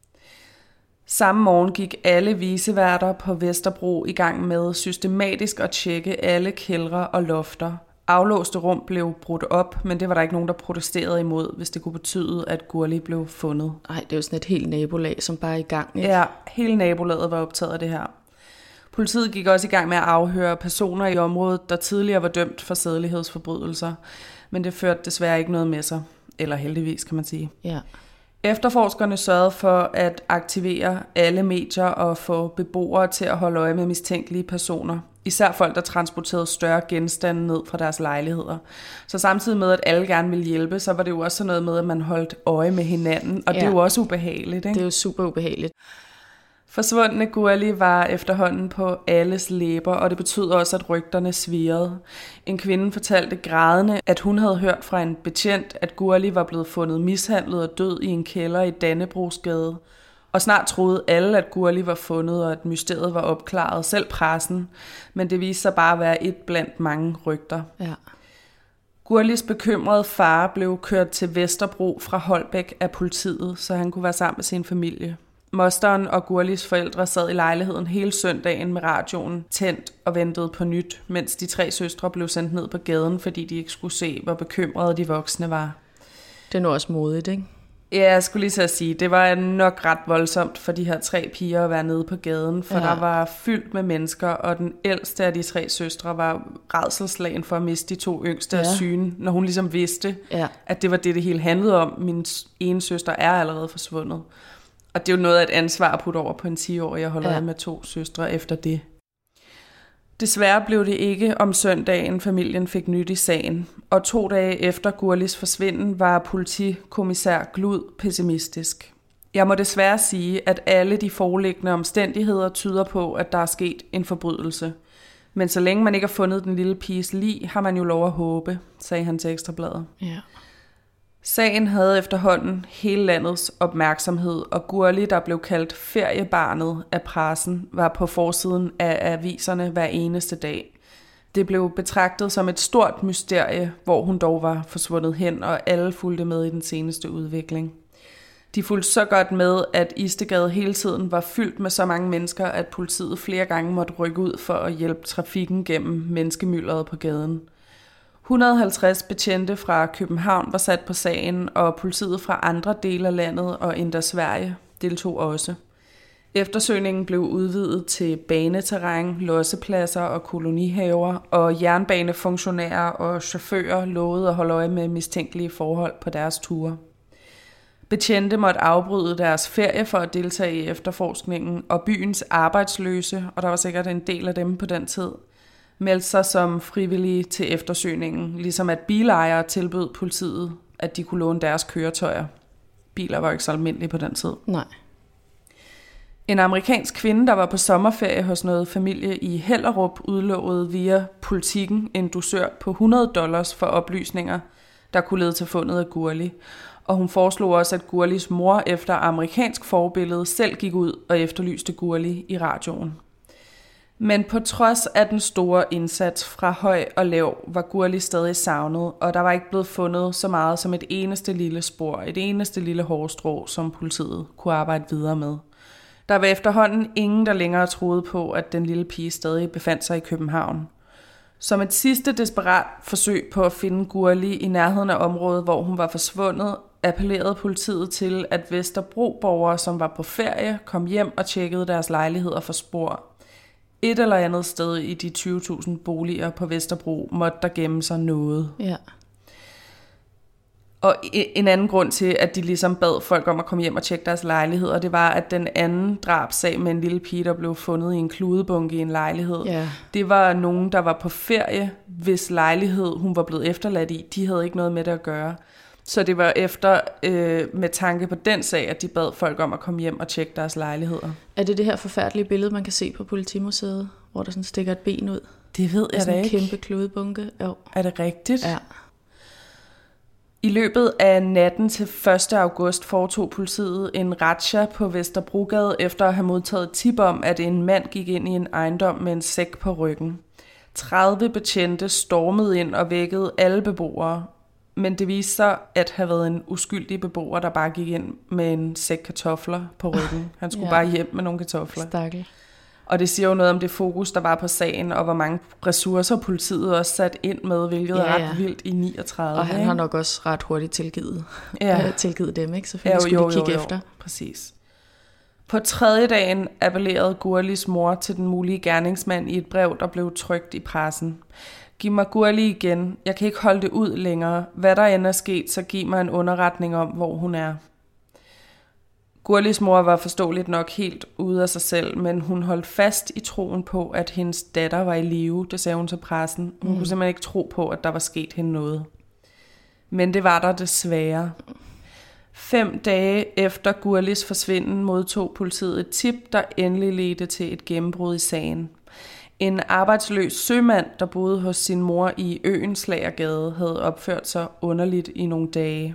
Samme morgen gik alle viceværter på Vesterbro i gang med systematisk at tjekke alle kældre og lofter. Aflåste rum blev brudt op, men det var der ikke nogen, der protesterede imod, hvis det kunne betyde, at Gurli blev fundet. Nej, det er jo sådan et helt nabolag, som bare er i gang, ikke? Ja, hele nabolaget var optaget af det her. Politiet gik også i gang med at afhøre personer i området, der tidligere var dømt for sædelighedsforbrydelser, men det førte desværre ikke noget med sig. Eller heldigvis, kan man sige. Ja. Efterforskerne sørgede for at aktivere alle medier og få beboere til at holde øje med mistænkelige personer. Især folk, der transporterede større genstande ned fra deres lejligheder. Så samtidig med, at alle gerne ville hjælpe, så var det jo også sådan noget med, at man holdt øje med hinanden. Og ja. Det er jo også ubehageligt, ikke? Det er jo super ubehageligt. Forsvundne Gurli var efterhånden på alles læber, og det betød også, at rygterne svirrede. En kvinde fortalte grædende, at hun havde hørt fra en betjent, at Gurli var blevet fundet mishandlet og død i en kælder i Dannebrogsgade. Og snart troede alle, at Gurli var fundet, og at mysteriet var opklaret, selv pressen. Men det viste sig bare at være et blandt mange rygter. Ja. Gurlis bekymrede far blev kørt til Vesterbro fra Holbæk af politiet, så han kunne være sammen med sin familie. Mosteren og Gurlis forældre sad i lejligheden hele søndagen med radioen tændt og ventede på nyt, mens de tre søstre blev sendt ned på gaden, fordi de ikke skulle se, hvor bekymrede de voksne var. Det er nu også modigt, ikke? Ja, jeg skulle lige så at sige, det var nok ret voldsomt for de her tre piger at være nede på gaden, for ja. Der var fyldt med mennesker, og den ældste af de tre søstre var rædselsslagen for at miste de to yngste ja. af syne, når hun ligesom vidste, ja. at det var det, det hele handlede om. Min ene søster er allerede forsvundet. Og det er jo noget af et ansvar at putte over på en ti-årig, jeg holder ja. med to søstre efter det. Desværre blev det ikke om søndagen, familien fik nyt i sagen. Og to dage efter Gurlis forsvinden var politikommissær Glud pessimistisk. Jeg må desværre sige, at alle de foreliggende omstændigheder tyder på, at der er sket en forbrydelse. Men så længe man ikke har fundet den lille piges lig, har man jo lov at håbe, sagde han til Ekstra Bladet. Ja. Sagen havde efterhånden hele landets opmærksomhed, og Gurli, der blev kaldt feriebarnet af pressen, var på forsiden af aviserne hver eneste dag. Det blev betragtet som et stort mysterie, hvor hun dog var forsvundet hen, og alle fulgte med i den seneste udvikling. De fulgte så godt med, at Istedgade hele tiden var fyldt med så mange mennesker, at politiet flere gange måtte rykke ud for at hjælpe trafikken gennem menneskemyldret på gaden. et hundrede og halvtreds betjente fra København var sat på sagen, og politiet fra andre dele af landet og endda Sverige deltog også. Eftersøgningen blev udvidet til baneterræn, lossepladser og kolonihaver, og jernbanefunktionærer og chauffører lovede at holde øje med mistænkelige forhold på deres ture. Betjente måtte afbryde deres ferie for at deltage i efterforskningen, og byens arbejdsløse, og der var sikkert en del af dem på den tid, meldte sig som frivillige til eftersøgningen, ligesom at bilejere tilbød politiet, at de kunne låne deres køretøjer. Biler var ikke så almindelige på den tid. Nej. En amerikansk kvinde, der var på sommerferie hos noget familie i Hellerup, udlovede via Politikken en dusør på hundrede dollars for oplysninger, der kunne lede til fundet af Gurli. Og hun foreslog også, at Gurlis mor efter amerikansk forbillede selv gik ud og efterlyste Gurli i radioen. Men på trods af den store indsats fra høj og lav, var Gurli stadig savnet, og der var ikke blevet fundet så meget som et eneste lille spor, et eneste lille hårstrå, som politiet kunne arbejde videre med. Der var efterhånden ingen, der længere troede på, at den lille pige stadig befandt sig i København. Som et sidste desperat forsøg på at finde Gurli i nærheden af området, hvor hun var forsvundet, appellerede politiet til, at Vesterbro-borgere, som var på ferie, kom hjem og tjekkede deres lejligheder for spor. Et eller andet sted i de tyve tusind boliger på Vesterbro måtte der gemme sig noget. Ja. Og en anden grund til, at de ligesom bad folk om at komme hjem og tjekke deres lejligheder, det var, at den anden drabsag med en lille pige, der blev fundet i en kludebunke i en lejlighed, ja. det var nogen, der var på ferie, hvis lejlighed hun var blevet efterladt i. De havde ikke noget med det at gøre. Så det var efter, øh, med tanke på den sag, at de bad folk om at komme hjem og tjekke deres lejligheder. Er det det her forfærdelige billede, man kan se på Politimuseet, hvor der sådan stikker et ben ud? Det ved jeg da ikke. En kæmpe kludebunke. Jo. Er det rigtigt? Ja. I løbet af natten til første august foretog politiet en razzia på Vesterbrogade efter at have modtaget tip om, at en mand gik ind i en ejendom med en sæk på ryggen. tredive betjente stormede ind og vækkede alle beboere, men det viste sig at have været en uskyldig beboer, der bare gik ind med en sæk kartofler på ryggen. Han skulle ja. bare hjem med nogle kartofler. Stakkel. Og det siger jo noget om det fokus, der var på sagen, og hvor mange ressourcer politiet også sat ind med, hvilket ja, ja. er ret vildt i niogtredive. Og han ikke? har nok også ret hurtigt tilgivet, ja. tilgivet dem, ikke? Selvfølgelig ja, skulle jo, de kigge jo, jo. efter. Præcis. På tredje dagen appellerede Gurlis mor til den mulige gerningsmand i et brev, der blev trykt i pressen. Giv mig Gurli igen. Jeg kan ikke holde det ud længere. Hvad der end er sket, så giv mig en underretning om, hvor hun er. Gurlis mor var forståeligt nok helt ude af sig selv, men hun holdt fast i troen på, at hendes datter var i live, det sagde hun til pressen. Hun mm. kunne simpelthen ikke tro på, at der var sket hende noget. Men det var der desværre. Fem dage efter Gurlis forsvinden modtog politiet et tip, der endelig ledte til et gennembrud i sagen. En arbejdsløs sømand, der boede hos sin mor i Øenslagergade, havde opført sig underligt i nogle dage.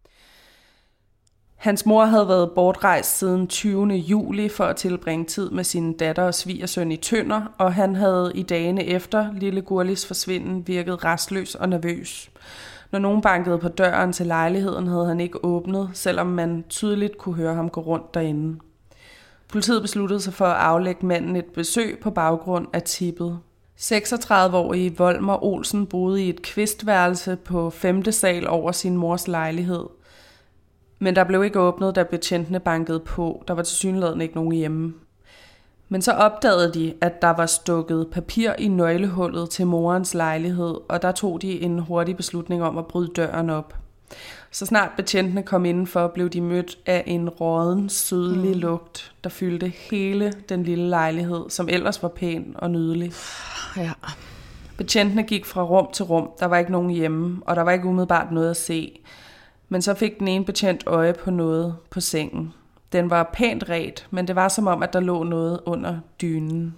Hans mor havde været bortrejst siden tyvende juli for at tilbringe tid med sin datter og svigersøn i Tønder, og han havde i dagene efter lille Gurlis forsvinden virket restløs og nervøs. Når nogen bankede på døren til lejligheden, havde han ikke åbnet, selvom man tydeligt kunne høre ham gå rundt derinde. Politiet besluttede sig for at aflægge manden et besøg på baggrund af tippet. seksogtredive-årige Volmer Olsen boede i et kvistværelse på femte sal over sin mors lejlighed. Men der blev ikke åbnet, da betjentene bankede på. Der var tilsyneladende ikke nogen hjemme. Men så opdagede de, at der var stukket papir i nøglehullet til morens lejlighed, og der tog de en hurtig beslutning om at bryde døren op. Så snart betjentene kom indenfor, blev de mødt af en råden, sydlig mm. lugt, der fyldte hele den lille lejlighed, som ellers var pæn og nydelig. Ja. Betjentene gik fra rum til rum. Der var ikke nogen hjemme, og der var ikke umiddelbart noget at se. Men så fik den ene betjent øje på noget på sengen. Den var pænt ret, men det var som om, at der lå noget under dynen.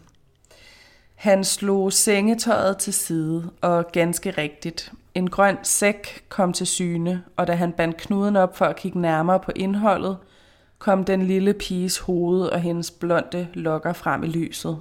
Han slog sengetøjet til side, og ganske rigtigt. En grøn sæk kom til syne, og da han bandt knuden op for at kigge nærmere på indholdet, kom den lille piges hoved og hendes blonde lokker frem i lyset.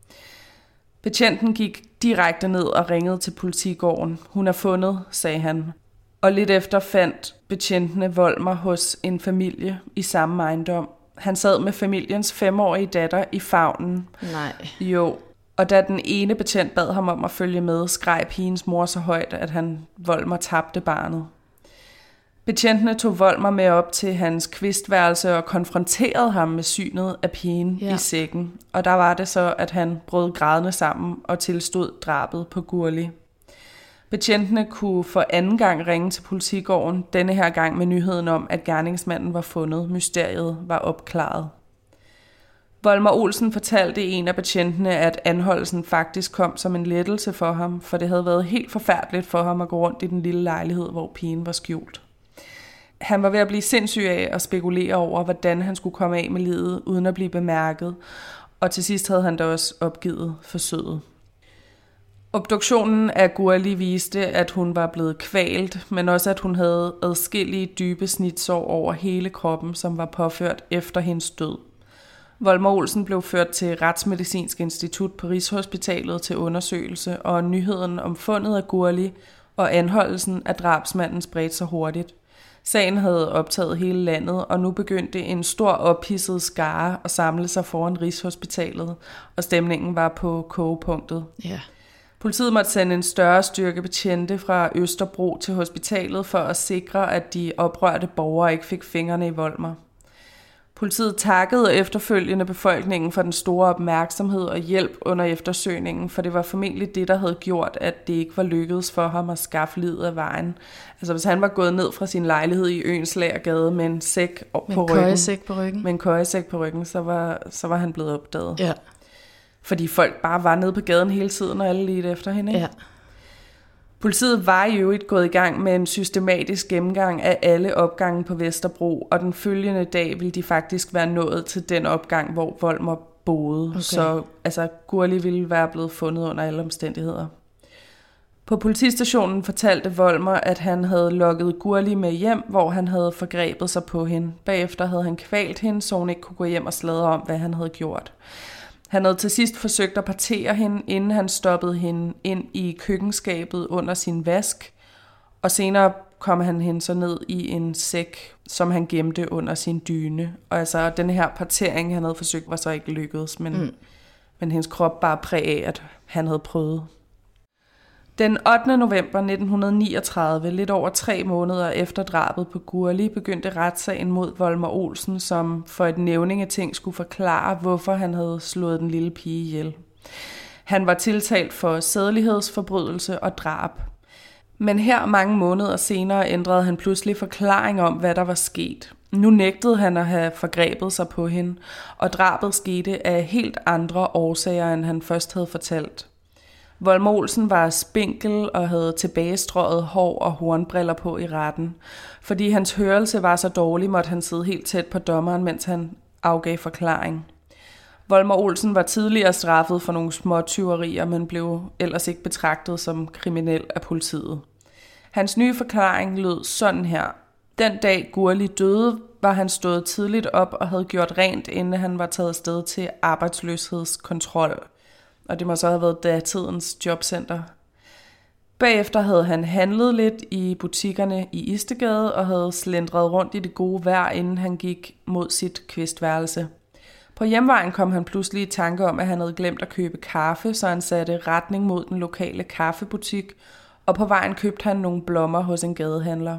Betjenten gik direkte ned og ringede til politigården. Hun er fundet, sagde han. Og lidt efter fandt betjentene Volmer hos en familie i samme ejendom. Han sad med familiens femårige datter i favnen. Nej. Jo. Og da den ene betjent bad ham om at følge med, skreg pigens mor så højt, at han Volmer tabte barnet. Betjentene tog Volmer med op til hans kvistværelse og konfronterede ham med synet af pigen ja. i sækken. Og der var det så, at han brød grædende sammen og tilstod drabet på Gurli. Betjentene kunne for anden gang ringe til politigården, denne her gang med nyheden om, at gerningsmanden var fundet. Mysteriet var opklaret. Volmer Olsen fortalte en af betjentene, at anholdelsen faktisk kom som en lettelse for ham, for det havde været helt forfærdeligt for ham at gå rundt i den lille lejlighed, hvor pigen var skjult. Han var ved at blive sindssyg af at spekulere over, hvordan han skulle komme af med livet, uden at blive bemærket, og til sidst havde han da også opgivet forsøget. Obduktionen af Gurli viste, at hun var blevet kvalt, men også at hun havde adskillige dybe snitsår over hele kroppen, som var påført efter hendes død. Volmer Olsen blev ført til Retsmedicinsk Institut på Rigshospitalet til undersøgelse, og nyheden om fundet af Gurli og anholdelsen af drabsmanden spredte sig hurtigt. Sagen havde optaget hele landet, og nu begyndte en stor ophidset skare at samle sig foran Rigshospitalet, og stemningen var på kogepunktet. Ja. Politiet måtte sende en større styrke betjente fra Østerbro til hospitalet for at sikre, at de oprørte borgere ikke fik fingrene i Volmer. Politiet takkede efterfølgende befolkningen for den store opmærksomhed og hjælp under eftersøgningen, for det var formentlig det, der havde gjort, at det ikke var lykkedes for ham at skaffe livet af vejen. Altså hvis han var gået ned fra sin lejlighed i Øenslagergade med en sæk på med ryggen, køjesæk på ryggen, med en køjesæk på ryggen, så var, så var han blevet opdaget. Ja. Fordi folk bare var nede på gaden hele tiden, og alle ledte efter hende. Ikke? Ja. Politiet var i øvrigt gået i gang med en systematisk gennemgang af alle opgange på Vesterbro, og den følgende dag ville de faktisk være nået til den opgang, hvor Volmer boede. Okay. Så altså, Gurli ville være blevet fundet under alle omstændigheder. På politistationen fortalte Volmer, at han havde lokket Gurli med hjem, hvor han havde forgrebet sig på hende. Bagefter havde han kvalt hende, så hun ikke kunne gå hjem og sladre om, hvad han havde gjort. Han havde til sidst forsøgt at partere hende, inden han stoppede hende ind i køkkenskabet under sin vask, og senere kom han hende så ned i en sæk, som han gemte under sin dyne. Og altså, den her partering, han havde forsøgt, var så ikke lykkedes, men, mm. men hendes krop bare præg af, at han havde prøvet. Den ottende november nitten niogtredive, lidt over tre måneder efter drabet på Gurli, begyndte retssagen mod Volmer Olsen, som for et nævningeting skulle forklare, hvorfor han havde slået den lille pige ihjel. Han var tiltalt for sædelighedsforbrydelse og drab. Men her mange måneder senere ændrede han pludselig forklaring om, hvad der var sket. Nu nægtede han at have forgrebet sig på hende, og drabet skete af helt andre årsager, end han først havde fortalt. Volmer Olsen var spinkel og havde tilbagestrøget hår og hornbriller på i retten. Fordi hans hørelse var så dårlig, måtte han sidde helt tæt på dommeren, mens han afgav forklaring. Volmer Olsen var tidligere straffet for nogle små tyverier, men blev ellers ikke betragtet som kriminel af politiet. Hans nye forklaring lød sådan her. Den dag Gurli døde, var han stået tidligt op og havde gjort rent, inden han var taget afsted til arbejdsløshedskontrol. Og det må så have været datidens jobcenter. Bagefter havde han handlet lidt i butikkerne i Istedgade og havde slendret rundt i det gode vejr, inden han gik mod sit kvistværelse. På hjemvejen kom han pludselig i tanke om, at han havde glemt at købe kaffe, så han satte retning mod den lokale kaffebutik, og på vejen købte han nogle blommer hos en gadehandler.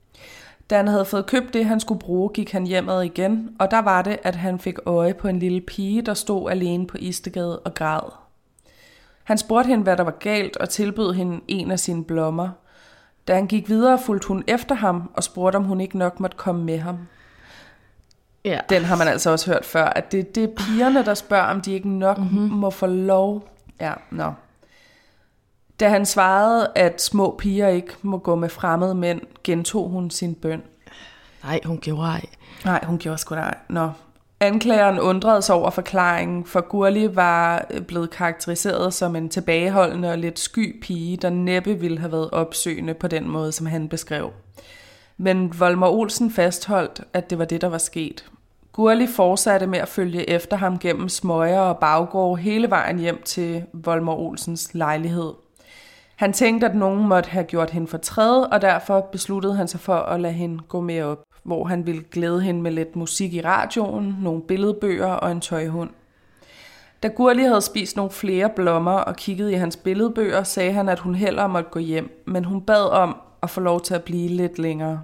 Da han havde fået købt det, han skulle bruge, gik han hjemad igen, og der var det, at han fik øje på en lille pige, der stod alene på Istedgade og græd. Han spurgte hende, hvad der var galt, og tilbød hende en af sine blommer. Da han gik videre, fulgte hun efter ham og spurgte, om hun ikke nok måtte komme med ham. Ja. Den har man altså også hørt før, at det, det er pigerne, der spørger, om de ikke nok mm-hmm. må få lov. Ja, nå. Da han svarede, at små piger ikke må gå med fremmede mænd, gentog hun sin bøn. Nej, hun gjorde ej. Nej, hun gjorde sgu da ej. Nå. Anklageren undrede sig over forklaringen, for Gurli var blevet karakteriseret som en tilbageholdende og lidt sky pige, der næppe ville have været opsøgende på den måde, som han beskrev. Men Volmer Olsen fastholdt, at det var det, der var sket. Gurli fortsatte med at følge efter ham gennem smøger og baggård hele vejen hjem til Volmer Olsens lejlighed. Han tænkte, at nogen måtte have gjort hende fortræd, og derfor besluttede han sig for at lade hende gå med op, hvor han ville glæde hende med lidt musik i radioen, nogle billedbøger og en tøjhund. Da Gurli havde spist nogle flere blommer og kigget i hans billedbøger, sagde han, at hun hellere måtte gå hjem, men hun bad om at få lov til at blive lidt længere.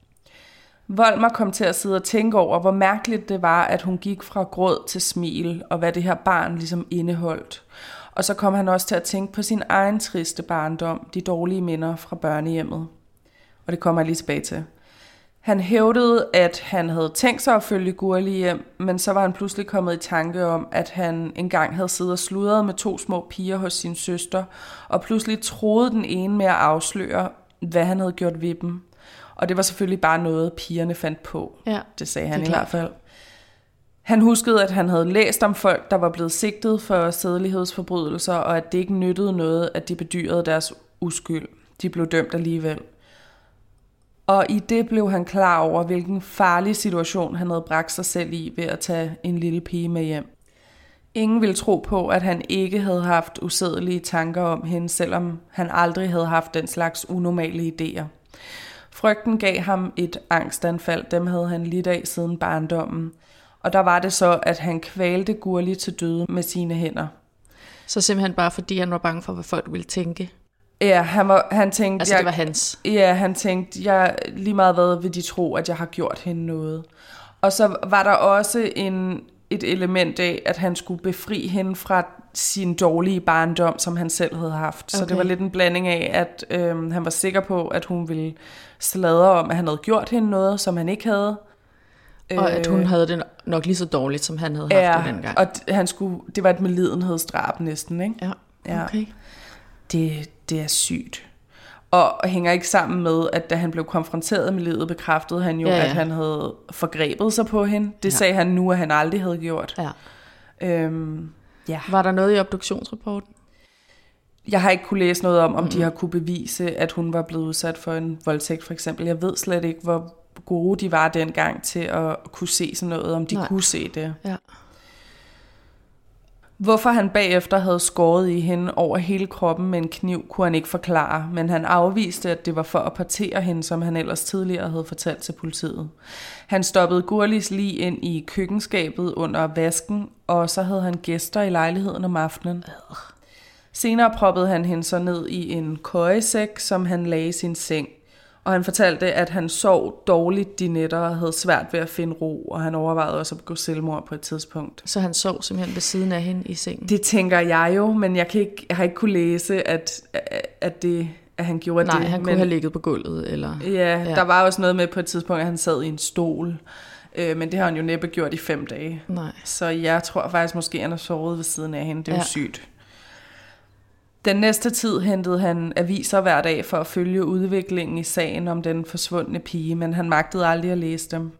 Volmer kom til at sidde og tænke over, hvor mærkeligt det var, at hun gik fra gråd til smil, og hvad det her barn ligesom indeholdt. Og så kom han også til at tænke på sin egen triste barndom, de dårlige minder fra børnehjemmet. Og det kommer jeg lige tilbage til. Han hævdede, at han havde tænkt sig at følge Gurli hjem, men så var han pludselig kommet i tanke om, at han engang havde siddet og sludret med to små piger hos sin søster, og pludselig troede den ene med at afsløre, hvad han havde gjort ved dem. Og det var selvfølgelig bare noget, pigerne fandt på. Ja, det sagde han det i hvert fald. Han huskede, at han havde læst om folk, der var blevet sigtet for sædelighedsforbrydelser, og at det ikke nyttede noget, at de bedyrede deres uskyld. De blev dømt alligevel. Og i det blev han klar over, hvilken farlig situation han havde bragt sig selv i ved at tage en lille pige med hjem. Ingen ville tro på, at han ikke havde haft usædelige tanker om hende, selvom han aldrig havde haft den slags unormale idéer. Frygten gav ham et angstanfald, dem havde han lidt af siden barndommen. Og der var det så, at han kvalte Gurli til døde med sine hænder. Så simpelthen bare fordi han var bange for, hvad folk ville tænke? Ja, han, var, han tænkte... Altså jeg, det var hans? Ja, han tænkte, jeg lige meget hvad vil de tro, at jeg har gjort hende noget. Og så var der også en, et element af, at han skulle befri hende fra sin dårlige barndom, som han selv havde haft. Okay. Så det var lidt en blanding af, at øh, han var sikker på, at hun ville sladre om, at han havde gjort hende noget, som han ikke havde. Og at hun havde det nok lige så dårligt, som han havde haft ja, det dengang. Og han skulle, det var et medlidenhedsdrab næsten, ikke? Ja, okay. Ja. Det, det er sygt. Og hænger ikke sammen med, at da han blev konfronteret med livet, bekræftede han jo, ja, ja. at han havde forgrebet sig på hende. Det ja. sagde han nu, at han aldrig havde gjort. Ja. Øhm, ja. Var der noget i obduktionsrapporten? Jeg har ikke kunne læse noget om, om mm. de har kunne bevise, at hun var blevet udsat for en voldtægt, for eksempel. Jeg ved slet ikke, hvor gode de var dengang til at kunne se sådan noget, om de Nej. kunne se det. Ja. Hvorfor han bagefter havde skåret i hende over hele kroppen med en kniv, kunne han ikke forklare, men han afviste, at det var for at partere hende, som han ellers tidligere havde fortalt til politiet. Han stoppede Gurlis lig ind i køkkenskabet under vasken, og så havde han gæster i lejligheden om aftenen. Senere proppede han hende så ned i en køjesæk, som han lagde i sin seng. Og han fortalte, at han sov dårligt de nætter og havde svært ved at finde ro, og han overvejede også at begå selvmord på et tidspunkt. Så han sov simpelthen ved siden af hende i sengen? Det tænker jeg jo, men jeg, kan ikke, jeg har ikke kunne læse, at, at, det, at han gjorde Nej, det. Nej, han kunne men, have ligget på gulvet. Eller... Ja, ja, der var også noget med på et tidspunkt, at han sad i en stol. Øh, men det har han jo næppe gjort i fem dage. Nej. Så jeg tror faktisk måske, at han har sovet ved siden af hende. Det er ja. jo sygt. Den næste tid hentede han aviser hver dag for at følge udviklingen i sagen om den forsvundne pige, men han magtede aldrig at læse dem.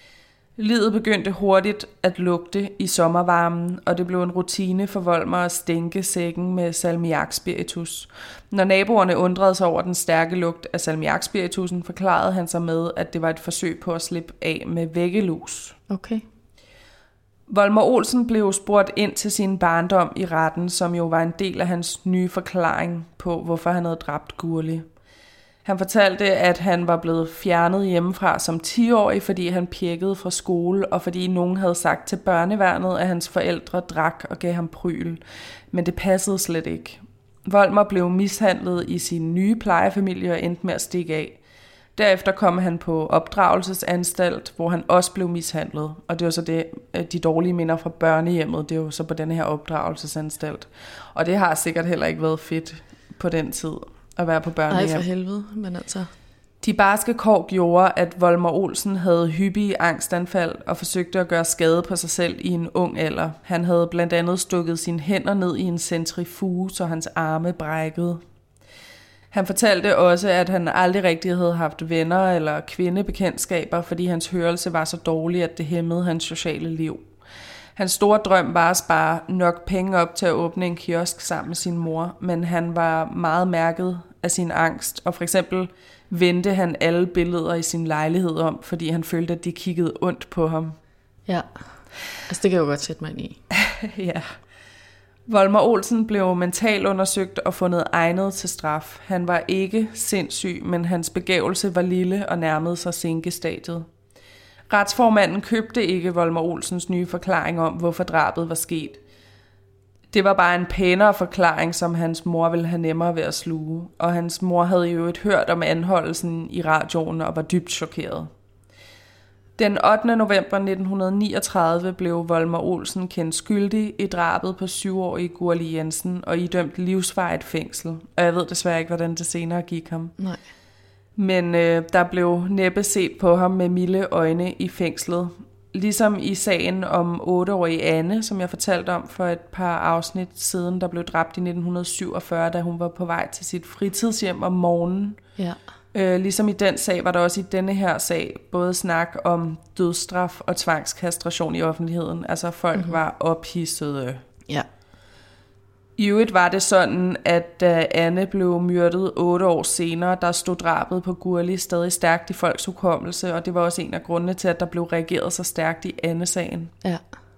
Livet begyndte hurtigt at lugte i sommervarmen, og det blev en rutine for Volmer at stænke sækken med salmiakspiritus. Når naboerne undrede sig over den stærke lugt af salmiakspiritusen, forklarede han sig med, at det var et forsøg på at slippe af med væggelus. Okay. Volmer Olsen blev spurgt ind til sin barndom i retten, som jo var en del af hans nye forklaring på, hvorfor han havde dræbt Gurli. Han fortalte, at han var blevet fjernet hjemmefra som ti-årig, fordi han pjekkede fra skole, og fordi nogen havde sagt til børneværnet, at hans forældre drak og gav ham pryl. Men det passede slet ikke. Volmer blev mishandlet i sin nye plejefamilie og endte med at stikke af. Derefter kom han på opdragelsesanstalt, hvor han også blev mishandlet. Og det var så det, de dårlige minder fra børnehjemmet, det var så på den her opdragelsesanstalt. Og det har sikkert heller ikke været fedt på den tid at være på børnehjem. Nej, for helvede, men altså... De barske kår gjorde, at Volmer Olsen havde hyppige angstanfald og forsøgte at gøre skade på sig selv i en ung alder. Han havde blandt andet stukket sine hænder ned i en centrifuge, så hans arme brækkede. Han fortalte også, at han aldrig rigtig havde haft venner eller kvindebekendtskaber, fordi hans hørelse var så dårlig, at det hæmmede hans sociale liv. Hans store drøm var at spare nok penge op til at åbne en kiosk sammen med sin mor, men han var meget mærket af sin angst, og for eksempel vendte han alle billeder i sin lejlighed om, fordi han følte, at de kiggede ondt på ham. Ja, altså det kan jeg jo godt sætte mig ind i. Ja. Volmer Olsen blev mentalundersøgt og fundet egnet til straf. Han var ikke sindssyg, men hans begævelse var lille og nærmede sig sænkestadiet. Retsformanden købte ikke Volmer Olsens nye forklaring om, hvorfor drabet var sket. Det var bare en pænere forklaring, som hans mor ville have nemmere ved at sluge, og hans mor havde jo et hørt om anholdelsen i radioen og var dybt chokeret. Den ottende november nitten niogtredive blev Volmer Olsen kendt skyldig i drabet på syvårige Gurli Jensen og idømt livsvarigt fængsel. Og jeg ved desværre ikke, hvordan det senere gik ham. Nej. Men øh, der blev næppe set på ham med milde øjne i fængslet. Ligesom i sagen om otteårige Anne, som jeg fortalte om for et par afsnit siden, der blev dræbt i nitten syvogfyrre, da hun var på vej til sit fritidshjem om morgenen. Ja. Øh, ligesom i den sag var der også i denne her sag både snak om dødsstraf og tvangskastration i offentligheden. Altså folk mm-hmm. var ophidsede. Ja. I øvrigt var det sådan, at da Anne blev myrdet otte år senere, der stod drabet på Gurli stadig stærkt i folks hukommelse, og det var også en af grundene til, at der blev reageret så stærkt i Anne-sagen. Ja.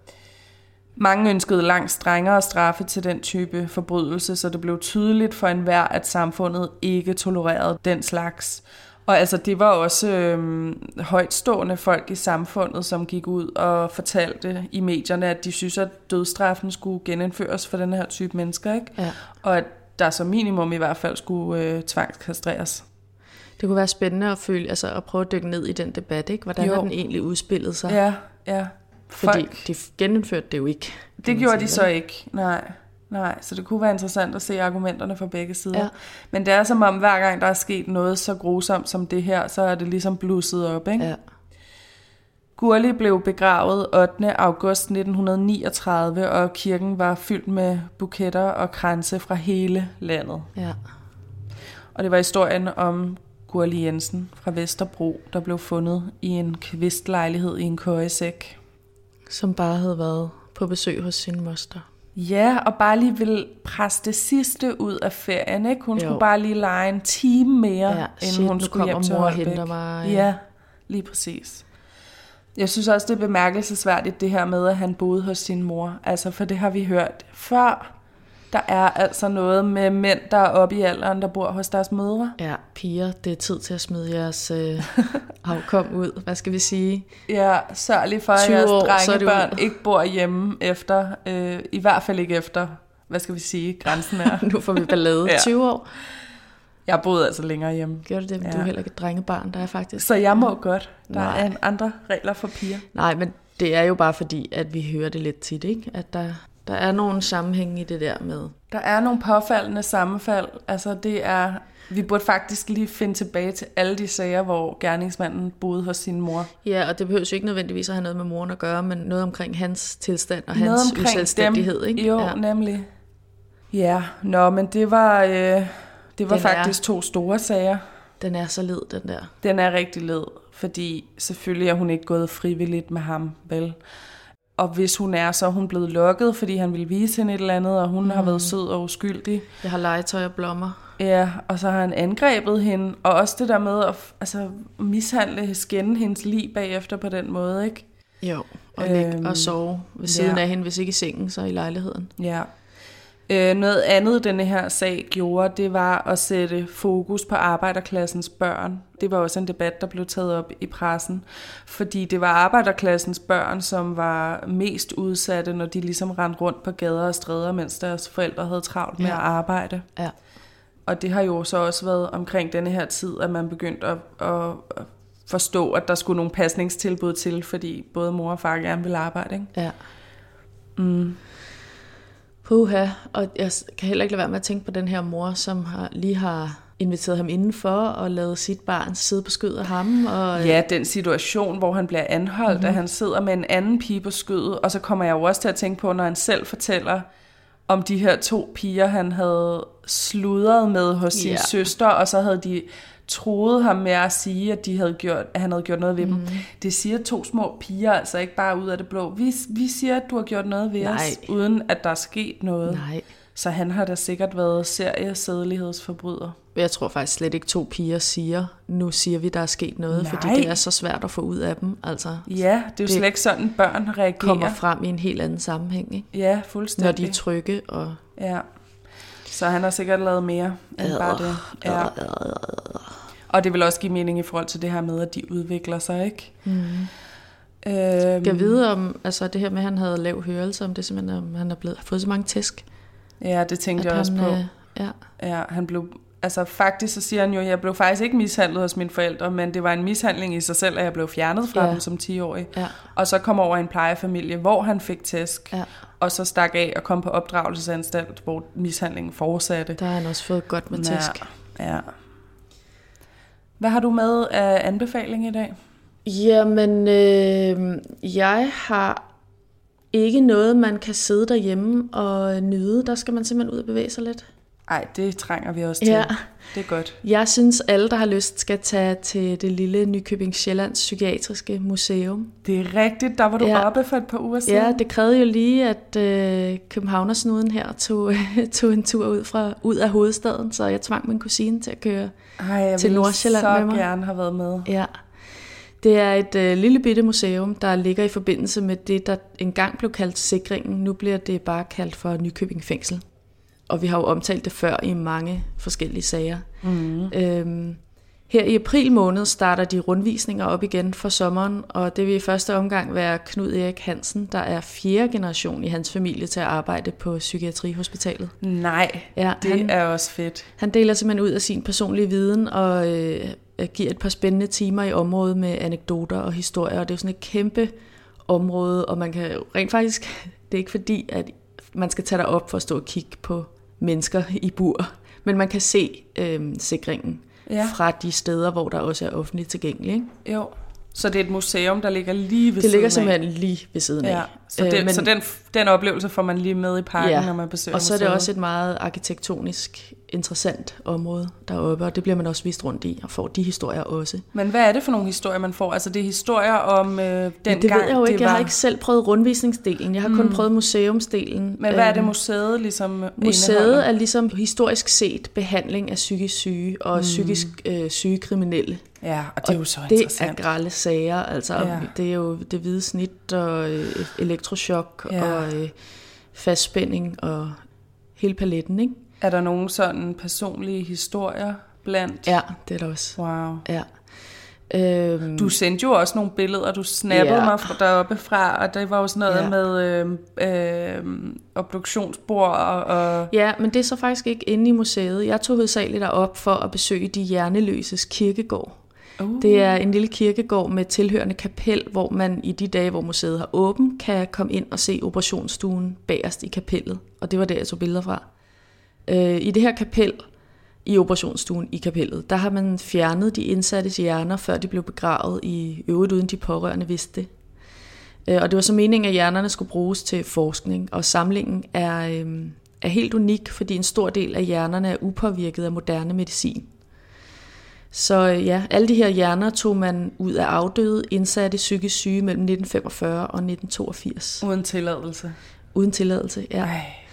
Mange ønskede langt strengere straffe til den type forbrydelse, så det blev tydeligt for enhver, at samfundet ikke tolererede den slags. Og altså, det var også øhm, højtstående folk i samfundet, som gik ud og fortalte i medierne, at de synes, at dødsstraffen skulle genindføres for den her type mennesker, ikke? Ja. Og at der som minimum i hvert fald skulle øh, tvangskastreres. Det kunne være spændende at føle, altså at prøve at dykke ned i den debat, ikke? Hvordan jo. Har den egentlig udspillet sig? Ja, ja. Fordi folk, de genindførte det jo ikke. Det gjorde de så ikke, nej. Nej, så det kunne være interessant at se argumenterne fra begge sider. Ja. Men det er som om, hver gang der er sket noget så grusomt som det her, så er det ligesom blusset op, ikke? Ja. Gurli blev begravet ottende august nitten niogtredive, og kirken var fyldt med buketter og kranse fra hele landet. Ja. Og det var historien om Gurli Jensen fra Vesterbro, der blev fundet i en kvistlejlighed i en køjesæk. Som bare havde været på besøg hos sin moster. Ja, og bare lige vil presse det sidste ud af ferien, ikke? Hun jo. skulle bare lige lege en time mere, ja, inden shit, hun skulle hjem til Holbæk. Henter mig. Ja. ja, lige præcis. Jeg synes også, det er bemærkelsesværdigt, det her med, at han boede hos sin mor. Altså, for det har vi hørt før. Der er altså noget med mænd, der er oppe i alderen, der bor hos deres mødre. Ja, piger, det er tid til at smide jeres øh, afkom ud. Hvad skal vi sige? Ja, sørg lige for, at jeres drengebørn ikke bor hjemme efter, øh, i hvert fald ikke efter, hvad skal vi sige, grænsen er. Nu får vi ballade. Ja. tyve år. Jeg boede altså længere hjemme. Gør du det? Men ja. Du er heller ikke et drengebarn, der er faktisk. Så jeg må godt. Der Nej. er en andre regler for piger. Nej, men det er jo bare fordi, at vi hører det lidt tit, ikke? At der... Der er nogle sammenhæng i det der med. Der er nogle påfaldende sammenfald. Altså det er, vi burde faktisk lige finde tilbage til alle de sager, hvor gerningsmanden boede hos sin mor. Ja, og det behøver jo ikke nødvendigvis at have noget med moren at gøre, men noget omkring hans tilstand og noget hans uselvstændighed, dem. Ikke? Jo, ja. nemlig. Ja, nå, men det var, øh, det var faktisk er, to store sager. Den er så led, den der. Den er rigtig led, fordi selvfølgelig er hun ikke gået frivilligt med ham, vel? Og hvis hun er, så er hun blevet lukket, fordi han ville vise hende et eller andet, og hun mm. har været sød og uskyldig. Jeg har legetøj og blommer. Ja, og så har han angrebet hende. Og også det der med at altså, mishandle, skænde hendes lig bagefter på den måde, ikke? Jo, og ligge øhm, og sove ved siden ja. af hende, hvis ikke i sengen, så i lejligheden. Ja. Øh, noget andet, denne her sag gjorde, det var at sætte fokus på arbejderklassens børn. Det var også en debat, der blev taget op i pressen, fordi det var arbejderklassens børn, som var mest udsatte, når de ligesom rendte rundt på gader og stræder, mens deres forældre havde travlt med ja. at arbejde. Ja. Og det har jo så også været omkring denne her tid, at man begyndte at, at forstå, at der skulle nogle pasningstilbud til, fordi både mor og far gerne ville arbejde, ikke? Ja. Mm. Puha, og jeg kan heller ikke lade være med at tænke på den her mor, som har, lige har inviteret ham indenfor og lavet sit barn sidde på skødet af ham. Og ja, den situation, hvor han bliver anholdt, mm-hmm. at han sidder med en anden pige på skødet, og så kommer jeg jo også til at tænke på, når han selv fortæller om de her to piger, han havde sludret med hos sin yeah. søster, og så havde de troede ham med at sige, at, de havde gjort, at han havde gjort noget ved mm. dem. Det siger to små piger, altså ikke bare ud af det blå. Vi, vi siger, at du har gjort noget ved Nej. os, uden at der er sket noget. Nej. Så han har da sikkert været seriesædelighedsforbryder. Jeg tror faktisk slet ikke to piger siger, nu siger vi, der er sket noget, Nej. fordi det er så svært at få ud af dem. Altså, ja, det er jo det slet ikke sådan, børn reagerer. Kommer frem i en helt anden sammenhæng, ikke? Ja, fuldstændig. Når de er trygge. Og... Ja, så han har sikkert lavet mere end øh, bare det. Ja. Øh, øh, øh. Og det vil også give mening i forhold til det her med, at de udvikler sig, ikke? Mm. Øhm, jeg ved om, altså det her med, at han havde lav hørelse, om det simpelthen, om han er blevet, har fået så mange tæsk. Ja, det tænkte jeg han, også på. Øh, ja. ja, han blev, altså faktisk så siger han jo, jeg blev faktisk ikke mishandlet hos mine forældre, men det var en mishandling i sig selv, at jeg blev fjernet fra ja. dem som ti-årig. Ja. Og så kom over i en plejefamilie, hvor han fik tæsk, ja. og så stak af og kom på opdragelsesanstalt, hvor mishandlingen fortsatte. Der har han også fået godt med tæsk. Ja, ja. Hvad har du med af anbefaling i dag? Jamen, øh, jeg har ikke noget, man kan sidde derhjemme og nyde. Der skal man simpelthen ud og bevæge sig lidt. Ej, det trænger vi også til. Ja. Det er godt. Jeg synes, alle, der har lyst, skal tage til det lille Nykøbing Sjællands Psykiatriske Museum. Det er rigtigt. Der var du ja. oppe for et par uger siden. Ja, det krævede jo lige, at øh, københavnersnuden her tog, tog en tur ud, fra, ud af hovedstaden, så jeg tvang min kusine til at køre Ej, til Nordsjælland med mig. Jeg ville så gerne have været med. Ja. Det er et øh, lille bitte museum, der ligger i forbindelse med det, der engang blev kaldt Sikringen. Nu bliver det bare kaldt for Nykøbing Fængsel. Og vi har jo omtalt det før i mange forskellige sager. Mm. Øhm, her i april måned starter de rundvisninger op igen for sommeren, og det vil i første omgang være Knud Erik Hansen, der er fjerde generation i hans familie til at arbejde på Psykiatrihospitalet. Nej, ja, det han, er også fedt. Han deler simpelthen ud af sin personlige viden og øh, giver et par spændende timer i området med anekdoter og historier, og det er jo sådan et kæmpe område, og man kan rent faktisk, det er ikke fordi, at man skal tage derop for at stå og kigge på mennesker i bur, men man kan se øh, sikringen ja. fra de steder, hvor der også er offentligt tilgængelig. Ikke? Jo. Så det er et museum, der ligger lige ved det siden af? Det ligger simpelthen lige ved siden ja. af. Så, det, øh, men, så den, den oplevelse får man lige med i parken, ja, når man besøger og så museet. er det også et meget arkitektonisk interessant område deroppe, og det bliver man også vist rundt i, og får de historier også. Men hvad er det for nogle historier, man får? Altså det er historier om øh, den ja, det gang, ved jeg jo ikke. var... Jeg har ikke selv prøvet rundvisningsdelen. Jeg har kun mm. prøvet museumsdelen. Men hvad er det, museet ligesom Museet indeholder? er ligesom historisk set behandling af psykisk syge og mm. psykisk øh, syge kriminelle. Ja, og det er jo så det interessant. Det er grelle sager. Altså, ja. Det er jo det hvide snit og øh, elektrochok ja. og øh, fastspænding og hele paletten, ikke? Er der nogle sådan personlige historier blandt? Ja, det er der også. Wow. Ja. Øhm, du sendte jo også nogle billeder, du snappede ja. mig fra deroppe fra, og det var jo sådan noget ja. med øh, øh, obduktionsbord og, og... Ja, men det er så faktisk ikke inde i museet. Jeg tog hovedsageligt derop for at besøge de hjerneløses kirkegård. Uh. Det er en lille kirkegård med tilhørende kapel, hvor man i de dage, hvor museet har åbent, kan komme ind og se operationsstuen bagerst i kapellet. Og det var der, jeg tog billeder fra. Øh, I det her kapel, i operationsstuen i kapellet, der har man fjernet de indsattes hjerner, før de blev begravet, i øvrigt uden de pårørende vidste det. Øh, og det var så meningen, at hjernerne skulle bruges til forskning, og samlingen er, øh, er helt unik, fordi en stor del af hjernerne er upåvirket af moderne medicin. Så ja, alle de her hjerner tog man ud af afdøde, indsatte psykisk syge mellem nitten femogfyrre og nitten toogfirs. Uden tilladelse? Uden tilladelse, ja.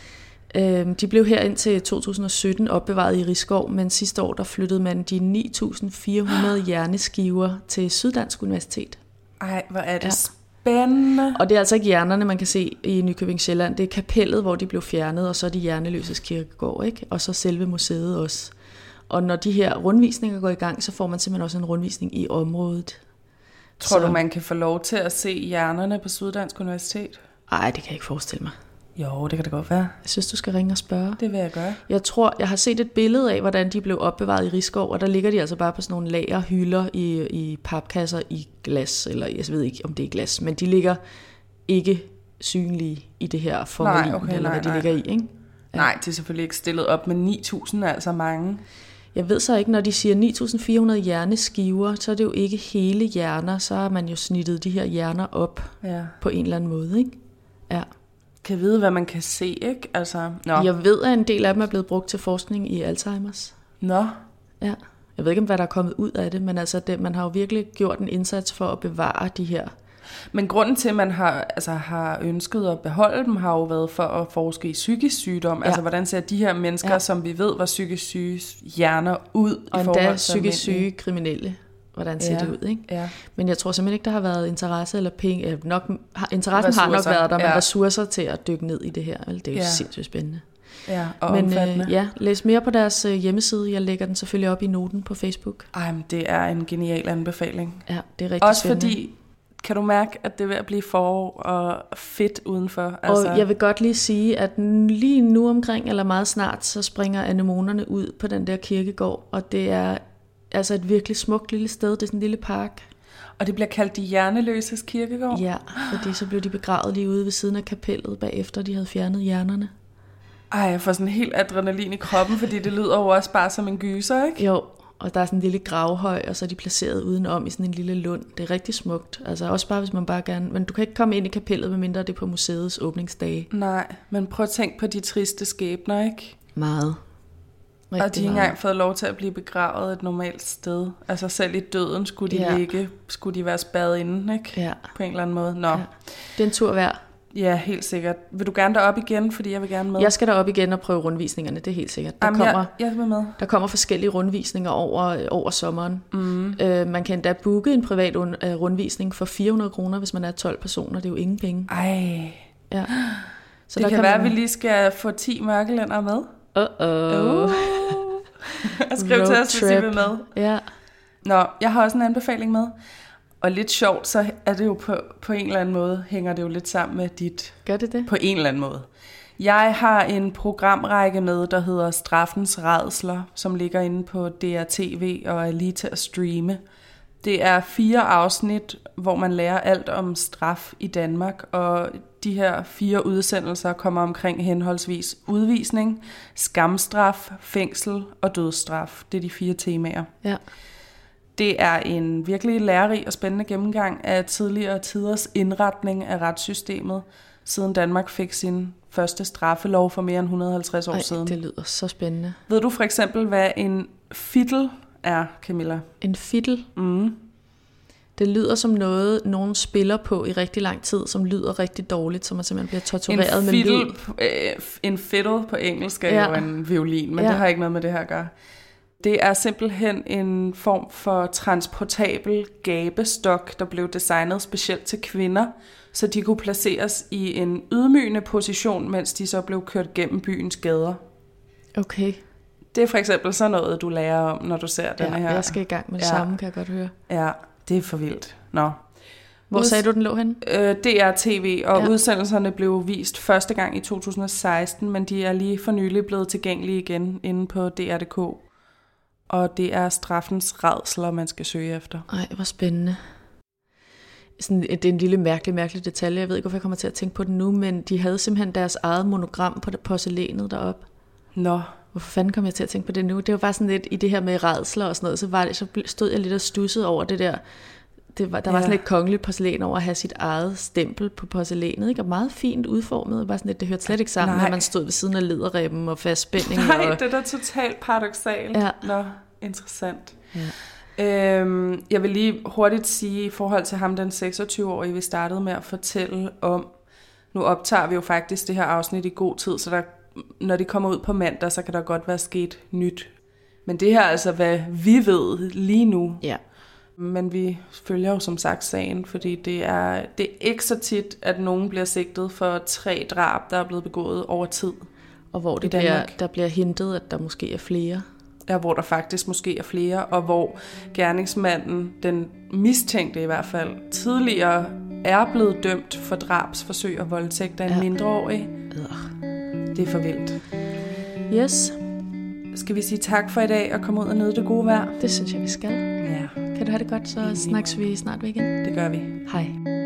Øhm, de blev her indtil to tusind og sytten opbevaret i Risskov, men sidste år der flyttede man de ni tusind fire hundrede hjerneskiver til Syddansk Universitet. Ej, hvor er det ja. spændende. Og det er altså ikke hjernerne, man kan se i Nykøbing Sjælland. Det er kapellet, hvor de blev fjernet, og så er de hjerneløses kirkegård, ikke? Og så selve museet også. Og når de her rundvisninger går i gang, så får man simpelthen også en rundvisning i området. Tror så... du, man kan få lov til at se hjernerne på Syddansk Universitet? Nej, det kan jeg ikke forestille mig. Jo, det kan det godt være. Jeg synes, du skal ringe og spørge. Det vil jeg gøre. Jeg tror, jeg har set et billede af, hvordan de blev opbevaret i Risskov, og der ligger de altså bare på sådan nogle lagerhylder i, i papkasser i glas, eller jeg ved ikke, om det er glas, men de ligger ikke synlige i det her formalin, okay, eller nej, hvad de nej. ligger i, ikke? Ja. Nej, det er selvfølgelig ikke stillet op, men ni tusind er altså mange. Jeg ved så ikke, når de siger ni tusind fire hundrede hjerneskiver, så er det jo ikke hele hjerner, så har man jo snittet de her hjerner op ja. på en eller anden måde, ikke? Ja. Kan vide, hvad man kan se, ikke? Altså, nå. Jeg ved, at en del af dem er blevet brugt til forskning i Alzheimers. Nå. Ja. Jeg ved ikke, hvad der er kommet ud af det, men altså det, man har jo virkelig gjort en indsats for at bevare de her. Men grunden til, at man har, altså, har ønsket at beholde dem, har jo været for at forske i psykisk sygdom. Ja. Altså, hvordan ser de her mennesker, ja. som vi ved var psykisk syge, hjerner ud og i forhold til... Og endda psykisk syge kriminelle. Hvordan ser ja. det ud, ikke? Ja. Men jeg tror simpelthen ikke, der har været interesse eller penge. Nok, interessen ressourcer. har nok været der, men ja. ressourcer til at dykke ned i det her. Det er jo ja. sindssygt spændende. Ja, og men, omfattende. Øh, ja, læs mere på deres øh, hjemmeside. Jeg lægger den selvfølgelig op i noten på Facebook. Ej, men det er en genial anbefaling. Ja, det er rigtig også spændende. Også fordi, kan du mærke, at det er ved at blive forår og fedt udenfor? Altså... Og jeg vil godt lige sige, at lige nu omkring, eller meget snart, så springer anemonerne ud på den der kirkegård, og det er altså et virkelig smukt lille sted. Det er sådan en lille park. Og det bliver kaldt de hjerneløses kirkegård? Ja, fordi så blev de begravet lige ude ved siden af kapellet, bagefter de havde fjernet hjernerne. Ej, jeg får sådan helt adrenalin i kroppen, fordi det lyder jo også bare som en gyser, ikke? Jo, og der er sådan en lille gravhøj, og så er de placeret udenom i sådan en lille lund. Det er rigtig smukt. Altså også bare, hvis man bare gerne... Men du kan ikke komme ind i kapellet, medmindre det er på museets åbningsdage. Nej, men prøv at tænke på de triste skæbner, ikke? Meget. Rigtig og de har ikke engang fået lov til at blive begravet et normalt sted. Altså selv i døden skulle de ja. ligge, skulle de være spærret inde, ikke? Ja. På en eller anden måde. Nå. Ja. Det er en tur værd. Ja, helt sikkert. Vil du gerne derop igen, fordi jeg vil gerne med? Jeg skal derop igen og prøve rundvisningerne, det er helt sikkert. Der, Jamen, kommer, jeg, jeg vil med. Der kommer forskellige rundvisninger over, over sommeren. Mm. Øh, man kan endda booke en privat rundvisning for fire hundrede kroner, hvis man er tolv personer. Det er jo ingen penge. Ej. Ja. Så det der kan, kan være, man... at vi lige skal få ti mørkelænder med. Uh-oh. Uh. Skriv til os, hvis I vil med. Ja. Nå, jeg har også en anbefaling med. Og lidt sjovt, så er det jo på, på en eller anden måde, hænger det jo lidt sammen med dit. Gør det det? På en eller anden måde. Jeg har en programrække med, der hedder Straffens Rædsler, som ligger inde på D R T V og er lige til at streame. Det er fire afsnit, hvor man lærer alt om straf i Danmark, og de her fire udsendelser kommer omkring henholdsvis udvisning, skamstraf, fængsel og dødsstraf. Det er de fire temaer. Ja. Det er en virkelig lærerig og spændende gennemgang af tidligere tiders indretning af retssystemet, siden Danmark fik sin første straffelov for mere end et hundrede og halvtreds år Ej, siden. Det lyder så spændende. Ved du for eksempel, hvad en fiddle er, Camilla? En fiddle? Mm. Det lyder som noget, nogen spiller på i rigtig lang tid, som lyder rigtig dårligt, så man simpelthen bliver tortureret med lyd. Øh, en fiddle på engelsk er ja. jo en violin, men ja. det har ikke noget med det her at gøre. Det er simpelthen en form for transportabel gabestok, der blev designet specielt til kvinder, så de kunne placeres i en ydmygende position, mens de så blev kørt gennem byens gader. Okay. Det er for eksempel sådan noget, du lærer om, når du ser denne ja, her. Jeg skal i gang med det ja. samme, kan jeg godt høre. Ja, det er for vildt. Nå. Hvor Uds- sagde du, den lå henne? Øh, D R T V, og ja. udsendelserne blev vist første gang i to tusind og seksten, men de er lige for nylig blevet tilgængelige igen inde på D R punktum d k. Og det er straffens rædsler, man skal søge efter. Ej, hvor spændende. Sådan, det er en lille mærkelig, mærkelig detalje. Jeg ved ikke, hvorfor jeg kommer til at tænke på det nu, men de havde simpelthen deres eget monogram på det porcelænet deroppe. Nå. Hvorfor fanden kom jeg til at tænke på det nu? Det var bare sådan lidt i det her med rædsler og sådan noget, så, var det, så stod jeg lidt og stussede over det der. Det var, der ja. var sådan et kongeligt porcelæn over at have sit eget stempel på porcelænet, ikke? Og meget fint udformet. Bare sådan lidt, det hørte slet ikke sammen, når man stod ved siden af lederremmen og fastspænding. Nej, og... det er da totalt paradoksalt. Ja. Nå, interessant. Ja. Øhm, jeg vil lige hurtigt sige i forhold til ham, den seksogtyve-årige, vi startede med at fortælle om. Nu optager vi jo faktisk det her afsnit i god tid, så der, når det kommer ud på mandag, så kan der godt være sket nyt. Men det her er altså, hvad vi ved lige nu. Ja. Men vi følger jo som sagt sagen, fordi det er, det er ikke så tit, at nogen bliver sigtet for tre drab, der er blevet begået over tid. Og hvor det bliver, der bliver hintet, at der måske er flere. Ja, hvor der faktisk måske er flere, og hvor gerningsmanden, den mistænkte i hvert fald, tidligere er blevet dømt for drabsforsøg og voldtægt af en ja. mindreårig. Øh. Det er for vildt. Yes. Skal vi sige tak for i dag og komme ud og nyde det gode vejr? Det synes jeg, vi skal. Ja. Kan du have det godt, så snakkes vi snart igen. Det gør vi. Hej.